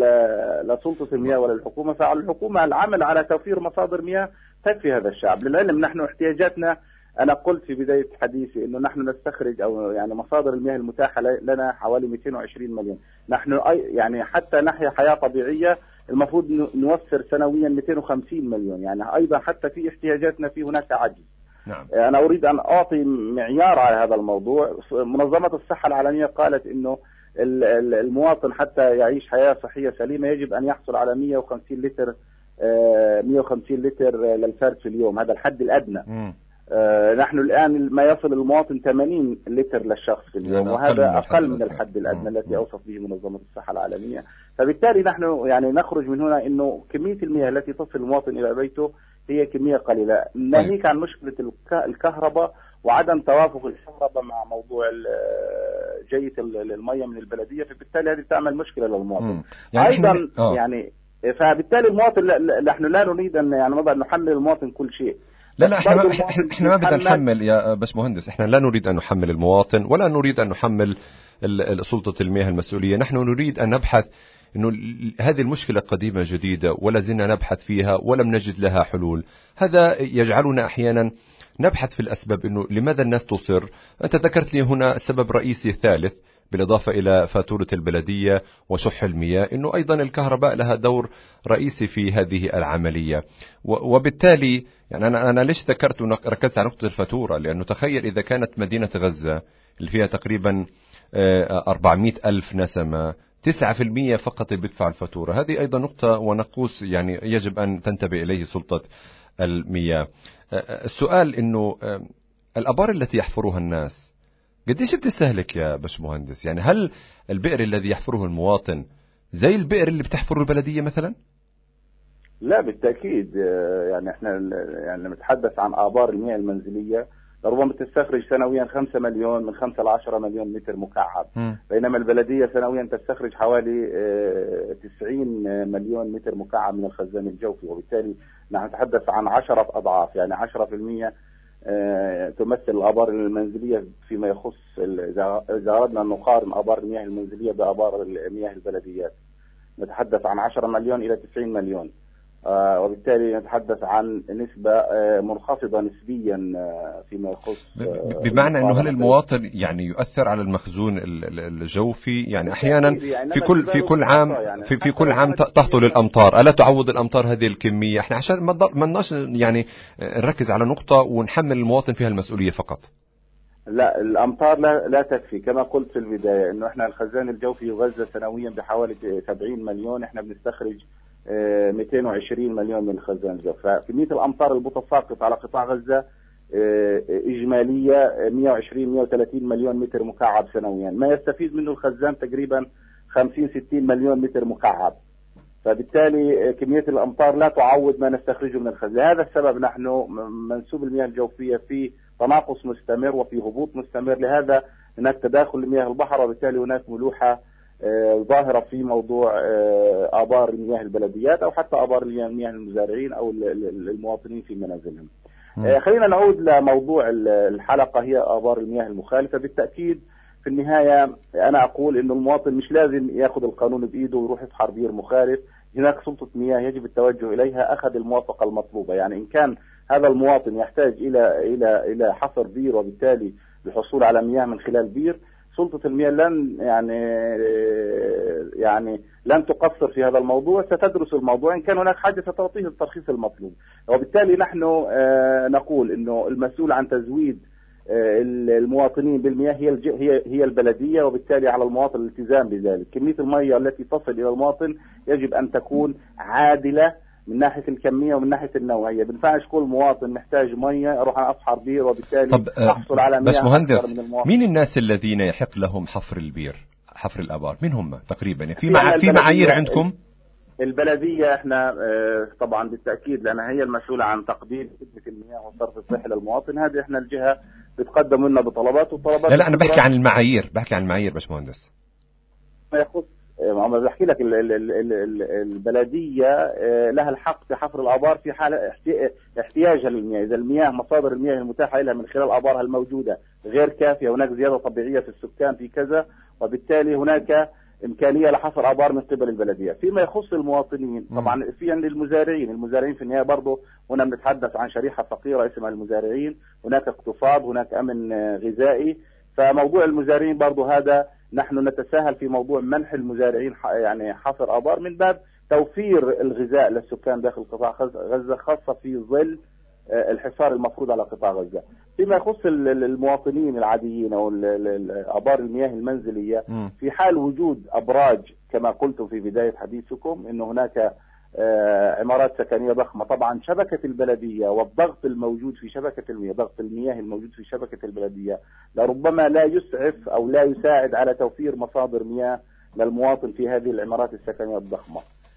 Speaker 9: لسلطة المياه وللحكومة، فعلى الحكومة العمل على توفير مصادر مياه تكفي هذا الشعب. للعلم نحن احتياجاتنا، أنا قلت في بداية حديثي إنه نحن نستخرج أو يعني مصادر المياه المتاحة لنا حوالي مئتين وعشرين مليون. نحن يعني حتى نحيا حياة طبيعية المفروض نوفر سنويا مئتين وخمسين مليون، يعني أيضا حتى في احتياجاتنا في هناك عجز.
Speaker 3: نعم.
Speaker 9: أنا أريد أن أعطي معيار على هذا الموضوع. منظمة الصحة العالمية قالت إنه المواطن حتى يعيش حياة صحية سليمة يجب أن يحصل على مئة وخمسين لتر مئة وخمسين لتر للفرد في اليوم، هذا الحد الأدنى. م. آه نحن الآن ما يصل المواطن ثمانين لتر للشخص في اليوم، يعني وهذا أقل, أقل من الحد الأدنى م. التي أوصف به منظمة الصحة العالمية. فبالتالي نحن يعني نخرج من هنا إنه كمية المياه التي تصل المواطن إلى بيته هي كمية قليلة. ناهيك عن مشكلة الكهرباء وعدم توافق الكهرباء مع موضوع جية المية من البلدية، فبالتالي هذه تعمل مشكلة للمواطن. يعني أيضا آه. يعني فبالتالي المواطن نحن لا نريد أن يعني نضع نحمل المواطن كل شيء.
Speaker 3: لا لا احنا ما احنا ما بدنا نحمل يا باشمهندس، احنا لا نريد ان نحمل المواطن ولا نريد ان نحمل سلطة المياه المسؤولية. نحن نريد ان نبحث انه هذه المشكلة قديمة جديدة ولا زلنا نبحث فيها ولم نجد لها حلول. هذا يجعلنا احيانا نبحث في الاسباب، انه لماذا الناس تصر. انت ذكرت لي هنا سبب رئيسي ثالث بالإضافة إلى فاتورة البلدية وشح المياه، إنه أيضا الكهرباء لها دور رئيسي في هذه العملية. وبالتالي يعني أنا أنا ليش ذكرت وركزت على نقطة الفاتورة؟ لأنه تخيل إذا كانت مدينة غزة اللي فيها تقريبا أربعمائة ألف نسمة تسعة في المئة فقط بيدفع الفاتورة. هذه أيضا نقطة ونقوص يعني يجب أن تنتبه إليه سلطة المياه. السؤال إنه الأبار التي يحفرها الناس قديش بتستهلك يا باشمهندس؟ يعني هل البئر الذي يحفره المواطن زي البئر اللي بتحفره البلدية مثلا؟
Speaker 9: لا بالتأكيد. يعني احنا يعني نتحدث عن آبار المياه المنزلية ربما تستخرج سنويا خمسة مليون من خمسة لعشرة مليون متر مكعب، م. بينما البلدية سنويا تستخرج حوالي تسعين مليون متر مكعب من الخزان الجوفي، وبالتالي نحن نتحدث عن عشرة أضعاف، يعني عشرة في المئة تمثل الآبار المنزلية فيما يخص إذا أردنا أن نقارن آبار المياه المنزلية بآبار المياه البلديات نتحدث عن عشرة مليون إلى تسعين مليون، آه وبالتالي نتحدث عن نسبة آه منخفضة نسبيا آه فيما يخص
Speaker 3: آه بمعنى أنه هل المواطن يعني يؤثر على المخزون الجوفي؟ يعني أحيانا في كل في كل عام في في كل عام تهطل الأمطار، ألا تعوض الأمطار هذه الكمية؟ احنا عشان ما نضلش يعني نركز على نقطة ونحمل المواطن فيها المسؤولية فقط.
Speaker 9: لا الأمطار لا لا تكفي، كما قلت في البداية إنه احنا الخزان الجوفي يغذى سنويا بحوالي سبعين مليون، احنا بنستخرج مئتين وعشرين مليون من الخزان الجوفي، فكمية الأمطار المتساقطة على قطاع غزة إجمالية مئة وعشرين مئة وثلاثين مليون متر مكعب سنويا، ما يستفيد منه الخزان تقريبا خمسين ستين مليون متر مكعب، فبالتالي كمية الأمطار لا تعوض ما نستخرجه من الخزان. لهذا السبب نحن منسوب المياه الجوفية في تناقص مستمر وفي هبوط مستمر، لهذا هناك تداخل لمياه البحر، وبالتالي هناك ملوحة ظاهرة في موضوع آبار المياه البلديات أو حتى آبار المياه المزارعين أو المواطنين في منازلهم. خلينا نعود لموضوع الحلقة، هي آبار المياه المخالفة. بالتأكيد في النهاية أنا أقول إنه المواطن مش لازم يأخذ القانون بإيده ويروح يسحر بير مخالف، هناك سلطة مياه يجب التوجه إليها أخذ الموافقة المطلوبة. يعني إن كان هذا المواطن يحتاج إلى إلى إلى حفر بير وبالتالي الحصول على مياه من خلال بير، سلطة المياه لن يعني يعني لن تقصر في هذا الموضوع، ستدرس الموضوع، إن كان هناك حاجة ستعطيه الترخيص المطلوب. وبالتالي نحن نقول إنه المسؤول عن تزويد المواطنين بالمياه هي هي هي البلدية، وبالتالي على المواطن الالتزام بذلك. كمية المياه التي تصل إلى المواطن يجب أن تكون عادلة من ناحية الكمية ومن ناحية النوعية. بنفعش كل مواطن محتاج مياه اروح انا اصحر بير وبالتالي احصل على مياه
Speaker 3: اكثر من المواطن. مين الناس الذين يحق لهم حفر البير، حفر الآبار؟ مين هم تقريبا؟ في مع... في معايير عندكم؟
Speaker 9: البلدية احنا طبعا بالتأكيد لأنها هي المسؤولة عن تقديم خدمة المياه والصرف الصحي للمواطن، هذه احنا الجهة بتقدم لنا بطلبات وطلبات.
Speaker 3: لا لا أنا بحكي عن المعايير، بحكي عن المعايير باشمهندس.
Speaker 9: ما يخص أنا بحكي لك البلدية لها الحق في حفر الآبار في حال احتياجها للمياه. إذا المياه مصادر المياه المتاحة لها من خلال آبارها الموجودة غير كافية، هناك زيادة طبيعية في السكان في كذا، وبالتالي هناك إمكانية لحفر آبار من قبل البلدية. فيما يخص المواطنين طبعا في عند المزارعين، المزارعين في النهاية برضه هنا بنتحدث عن شريحة فقيرة اسمها المزارعين، هناك اقتصاد، هناك أمن غذائي. فموضوع المزارعين برضه هذا نحن نتساهل في موضوع منح المزارعين يعني حفر آبار من باب توفير الغذاء للسكان داخل قطاع غزة، خاصة في ظل الحصار المفروض على قطاع غزة. فيما يخص المواطنين العاديين أو آبار المياه المنزلية، في حال وجود أبراج كما قلتم في بداية حديثكم إنه هناك عمارات سكنية ضخمة، طبعا شبكة البلدية والضغط الموجود في شبكة المياه، ضغط المياه الموجود في شبكة البلدية لربما لا يسعف أو لا يساعد على توفير مصادر مياه للمواطن في هذه العمارات السكنية الضخمة.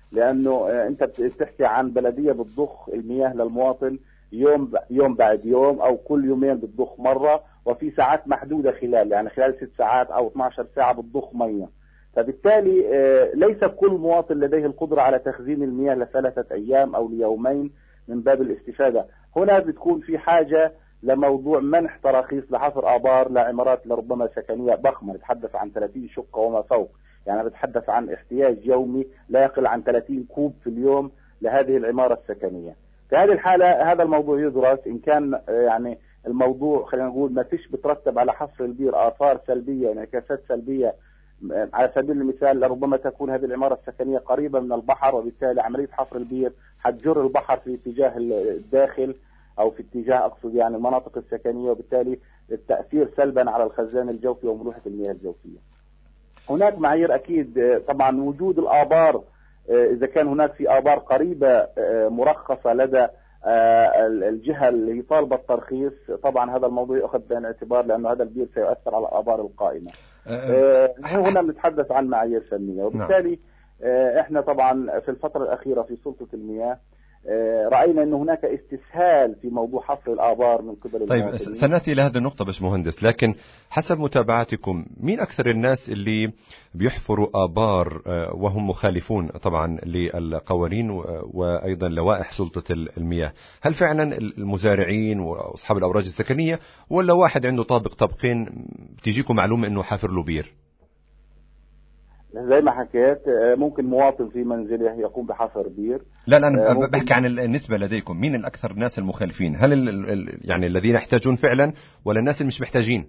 Speaker 9: لأنه أنت بتحكي عن بلدية بتضخ المياه للمواطن يوم يوم بعد يوم أو كل يومين بتضخ مرة، وفي ساعات محدودة خلال يعني خلال ست ساعات أو اثنتي عشرة ساعة بتضخ مياه. فبالتالي ليس كل مواطن لديه القدرة على تخزين المياه لثلاثة أيام أو ليومين من باب الاستفادة. هنا بتكون في حاجة لموضوع منح تراخيص لحفر آبار لعمارات لربما سكنية ضخمة، نتحدث عن ثلاثين شقة وما فوق، يعني بتحدث عن احتياج يومي لا يقل عن ثلاثين كوب في اليوم لهذه العمارة السكنية. في هذه الحالة هذا الموضوع يدرس إن كان يعني الموضوع خلينا نقول ما فيش بترتب على حفر البير آثار سلبية انعكاسات سلبية. على سبيل المثال لربما تكون هذه العمارة السكنية قريبة من البحر، وبالتالي عملية حفر البير حتجر البحر في اتجاه الداخل أو في اتجاه أقصد يعني المناطق السكنية، وبالتالي التأثير سلبا على الخزان الجوفي وملوحة المياه الجوفية. هناك معايير أكيد طبعا وجود الآبار، إذا كان هناك في آبار قريبة مرخصة لدى الجهة اللي طالبة الترخيص، طبعا هذا الموضوع يأخذ بعين الاعتبار لأنه هذا البير سيؤثر على الآبار القائمة. هنا بنتحدث عن معايير فنية، وبالتالي احنا طبعا في الفترة الأخيرة في سلطة المياه رأينا أن هناك استسهال في موضوع حفر الآبار من قبل
Speaker 3: طيب
Speaker 9: المواطنين.
Speaker 3: سنأتي إلى هذه النقطة باش مهندس، لكن حسب متابعتكم مين أكثر الناس اللي بيحفروا آبار وهم مخالفون طبعا للقوانين وأيضا لوائح سلطة المياه؟ هل فعلا المزارعين وأصحاب الأوراق السكنية، ولا واحد عنده طابق طابقين بتجيكم معلومة أنه حافر له بير؟
Speaker 9: زي ما حكيت ممكن مواطن في منزله يقوم بحفر بير.
Speaker 3: لا لا أنا بحكي عن النسبة لديكم، مين الأكثر الناس المخالفين؟ هل ال ال يعني الذين يحتاجون فعلا ولا الناس اللي مش محتاجين؟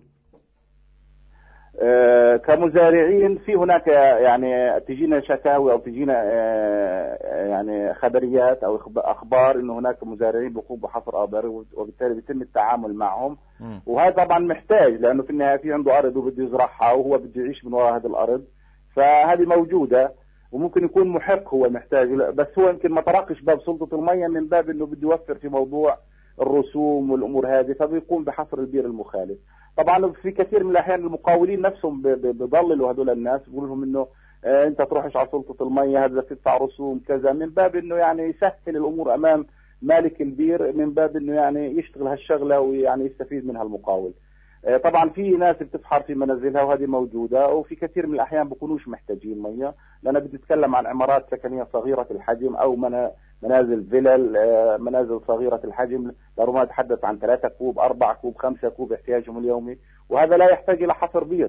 Speaker 9: آه كمزارعين في هناك يعني تجينا شكاوي أو تجينا آه يعني خبريات أو أخبار إنه هناك مزارعين بيقوموا بحفر آبار، وبالتالي بيتم التعامل معهم. م. وهذا طبعا محتاج، لأنه في النهاية في عنده أرض وبده يزرعها وهو بده يعيش من وراء هذه الأرض، فهذه موجودة وممكن يكون محق هو محتاج، بس هو يمكن ما طرقش باب سلطة المياه من باب انه بده يوفر في موضوع الرسوم والامور هذه، فبيقوم بحفر البير المخالف. طبعا في كثير من الاحيان المقاولين نفسهم بيضللوا هذول الناس، بيقول لهم انه آه انت تروحش على سلطة المياه، هذا تدفع رسوم كذا، من باب انه يعني يسهل الامور امام مالك البير، من باب انه يعني يشتغل هالشغلة ويعني يستفيد منها المقاول. طبعا في ناس بتفحر في منازلها وهذه موجودة، وفي كثير من الأحيان بيكونوش محتاجين مياه، لأن بدي أتكلم عن عمارات سكنية صغيرة الحجم أو منازل فيلل، منازل صغيرة الحجم، لربما نتحدث عن ثلاثة كوب أربعة كوب خمسة كوب احتياجهم اليومي، وهذا لا يحتاج إلى حفر بير.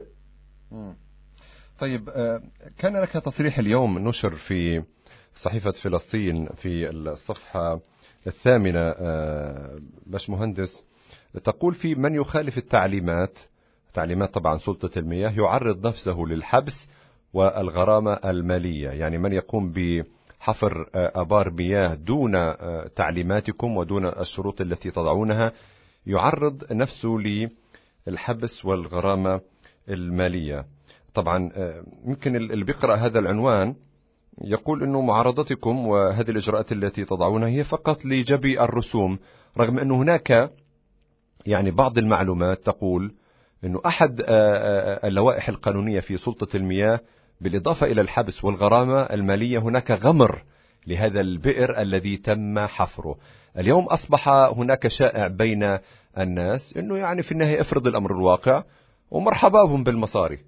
Speaker 3: طيب كان لك تصريح اليوم نشر في صحيفة فلسطين في الصفحة الثامنة باش مهندس، تقول في من يخالف التعليمات، تعليمات طبعا سلطة المياه، يعرض نفسه للحبس والغرامة المالية. يعني من يقوم بحفر آبار مياه دون تعليماتكم ودون الشروط التي تضعونها يعرض نفسه للحبس والغرامة المالية. طبعا يمكن اللي بيقرأ هذا العنوان يقول أنه معارضتكم وهذه الإجراءات التي تضعونها هي فقط لجبي الرسوم، رغم أنه هناك يعني بعض المعلومات تقول أنه أحد اللوائح القانونية في سلطة المياه بالإضافة إلى الحبس والغرامة المالية هناك غمر لهذا البئر الذي تم حفره. اليوم أصبح هناك شائع بين الناس أنه يعني في النهاية افرض الأمر الواقع ومرحبا بهم بالمصاري.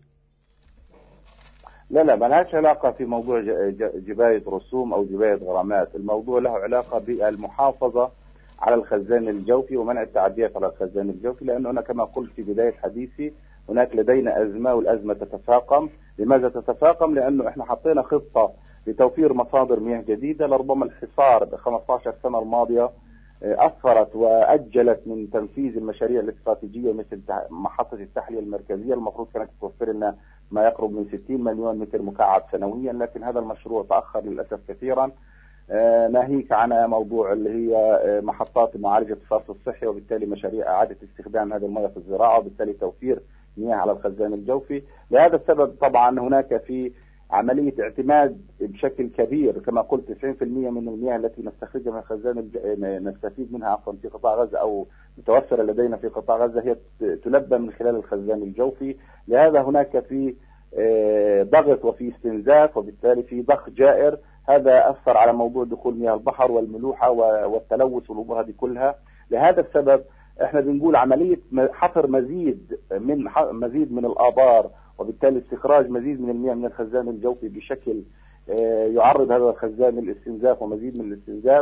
Speaker 9: لا لا ما لهاش علاقة في موضوع جباية رسوم أو جباية غرامات، الموضوع له علاقة بالمحافظة على الخزان الجوفي ومنع التعديات على الخزان الجوفي، لأنه أنا كما قلت في بداية حديثي هناك لدينا أزمة والأزمة تتفاقم. لماذا تتفاقم؟ لأنه إحنا حطينا خطة لتوفير مصادر مياه جديدة، لربما الحصار ب خمسة عشر سنة الماضية أثرت وأجلت من تنفيذ المشاريع الاستراتيجية مثل محطة التحلية المركزية، المفروض كانت توفر لنا ما يقرب من ستين مليون متر مكعب سنويا، لكن هذا المشروع تأخر للأسف كثيرا. ناهيك عن موضوع اللي هي محطات معالجة الصرف الصحي، وبالتالي مشاريع إعادة استخدام هذه المياه في الزراعة، وبالتالي توفير مياه على الخزان الجوفي. لهذا السبب طبعا هناك في عملية اعتماد بشكل كبير، كما قلت تسعين بالمئة من المياه التي نستخرجها من الخزان الج... نستفيد منها عفوا في قطاع غزة أو متوفرة لدينا في قطاع غزة هي تلبى من خلال الخزان الجوفي. لهذا هناك في ضغط وفي استنزاف، وبالتالي في ضخ جائر. هذا أثر على موضوع دخول مياه البحر والملوحة والتلوث والأمور هذه كلها. لهذا السبب احنا بنقول عملية حفر مزيد من مزيد من الآبار، وبالتالي استخراج مزيد من المياه من الخزان الجوفي بشكل يعرض هذا الخزان للاستنزاف ومزيد من الاستنزاف.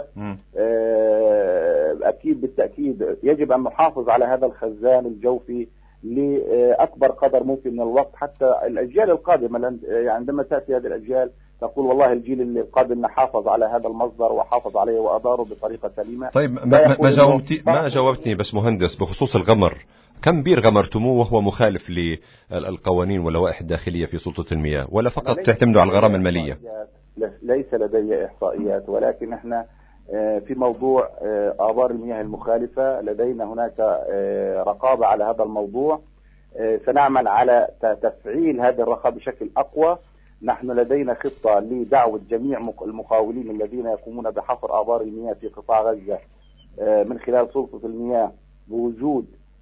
Speaker 9: أكيد بالتأكيد يجب أن نحافظ على هذا الخزان الجوفي لأكبر قدر ممكن من الوقت، حتى الأجيال القادمة عندما تأتي هذه الأجيال تقول والله الجيل القادم نحافظ على هذا المصدر وحافظ عليه وأداره بطريقة سليمة.
Speaker 3: طيب ما, ما, جاوبتي ما جاوبتني بس مهندس بخصوص الغمر، كم بير غمرتموه وهو مخالف للقوانين واللوائح الداخلية في سلطة المياه، ولا فقط تعتمدوا على الغرامة المالية؟
Speaker 9: ليس لدي إحصائيات، ولكن احنا في موضوع آبار المياه المخالفة لدينا هناك رقابة على هذا الموضوع. سنعمل على تفعيل هذه الرقابة بشكل أقوى. نحن لدينا خطة لدعوة جميع المقاولين الذين يقومون بحفر آبار المياه في قطاع غزة من خلال سلطة المياه بوجود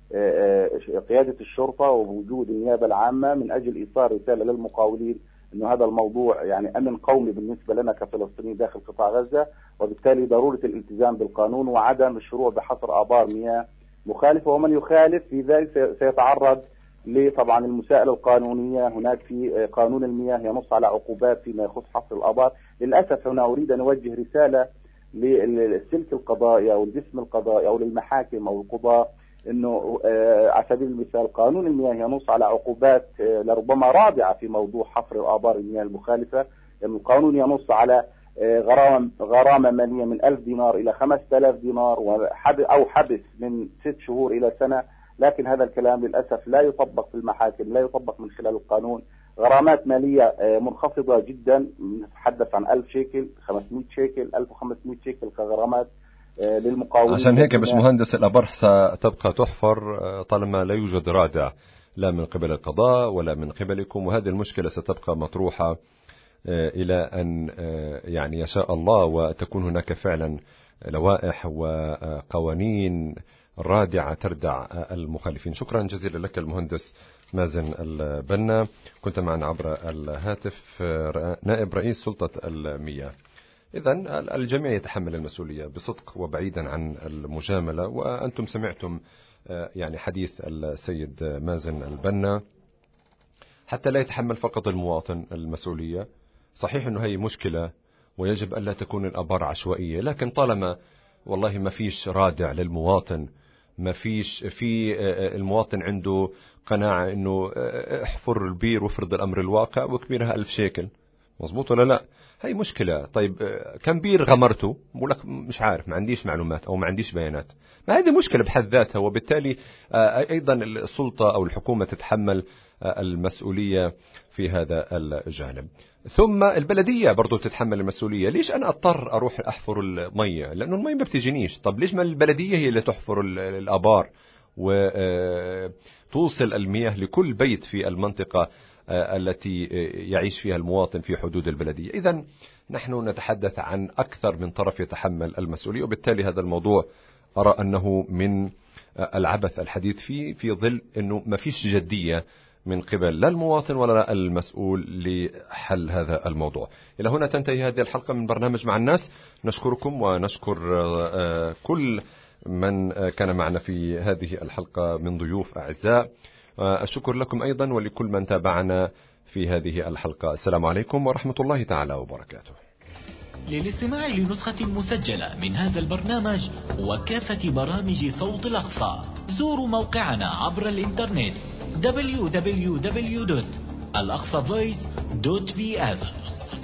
Speaker 9: قيادة الشرطة وبوجود النيابة العامة، من أجل إيصال رسالة للمقاولين أنه هذا الموضوع يعني أمن قومي بالنسبة لنا كفلسطينيين داخل قطاع غزة، وبالتالي ضرورة الالتزام بالقانون وعدم الشروع بحفر آبار مياه مخالفة. ومن يخالف في ذلك سيتعرض لطبعا المساءلة القانونية. هناك في قانون المياه ينص على عقوبات فيما يخص حفر الآبار. للأسف هنا أريد أن أوجه رسالة للسلك القضائي أو الجسم القضائي أو للمحاكم أو القضاء، أنه على سبيل المثال قانون المياه ينص على عقوبات لربما رادعة في موضوع حفر الآبار المياه المخالفة. القانون ينص على غرامة غرامة مالية من ألف دينار إلى خمسة آلاف دينار أو حبس من ست شهور إلى سنة، لكن هذا الكلام للأسف لا يطبق في المحاكم، لا يطبق من خلال القانون. غرامات مالية منخفضة جدا، نتحدث عن ألف شيكل، خمسمائة شيكل، ألف وخمسمائة شيكل كغرامات للمقاولين.
Speaker 3: عشان هيك مش مهندس الأبار ستبقى تحفر طالما لا يوجد رادع لا من قبل القضاء ولا من قبلكم، وهذه المشكلة ستبقى مطروحة إلى أن يعني يشاء الله وتكون هناك فعلا لوائح وقوانين رادعة تردع المخالفين. شكرا جزيلا لك المهندس مازن البنا، كنت معنا عبر الهاتف نائب رئيس سلطة المياه. إذن الجميع يتحمل المسؤولية بصدق وبعيدا عن المجاملة، وأنتم سمعتم يعني حديث السيد مازن البنا، حتى لا يتحمل فقط المواطن المسؤولية. صحيح أنه هي مشكلة ويجب ألا تكون الآبار عشوائية، لكن طالما والله ما فيش رادع للمواطن، ما فيش في المواطن عنده قناعة أنه احفر البير وفرض الأمر الواقع وكبيرها ألف شيكل، مظبوط ولا لا؟ هي مشكلة. طيب كم بير غمرته؟ بقول لك مش عارف، ما عنديش معلومات أو ما عنديش بيانات. ما هذه مشكلة بحد ذاتها، وبالتالي أيضا السلطة أو الحكومة تتحمل المسؤولية في هذا الجانب. ثم البلدية برضو تتحمل المسؤولية. ليش أنا أضطر أروح أحفر المية؟ لأنه المية ما بتجينيش. طب ليش ما البلدية هي اللي تحفر الآبار وتوصل المياه لكل بيت في المنطقة التي يعيش فيها المواطن في حدود البلدية؟ إذن نحن نتحدث عن أكثر من طرف يتحمل المسؤولية، وبالتالي هذا الموضوع أرى أنه من العبث الحديث فيه، في ظل أنه ما فيش جدية من قبل لا المواطن ولا المسؤول لحل هذا الموضوع. إلى هنا تنتهي هذه الحلقة من برنامج مع الناس. نشكركم ونشكر كل من كان معنا في هذه الحلقة من ضيوف أعزاء. الشكر لكم أيضا ولكل من تابعنا في هذه الحلقة. السلام عليكم ورحمة الله تعالى وبركاته.
Speaker 10: للاستماع لنسخة مسجلة من هذا البرنامج وكافة برامج صوت الأقصى زوروا موقعنا عبر الإنترنت دبليو دبليو دبليو دوت الأقصى فويس دوت بي إف.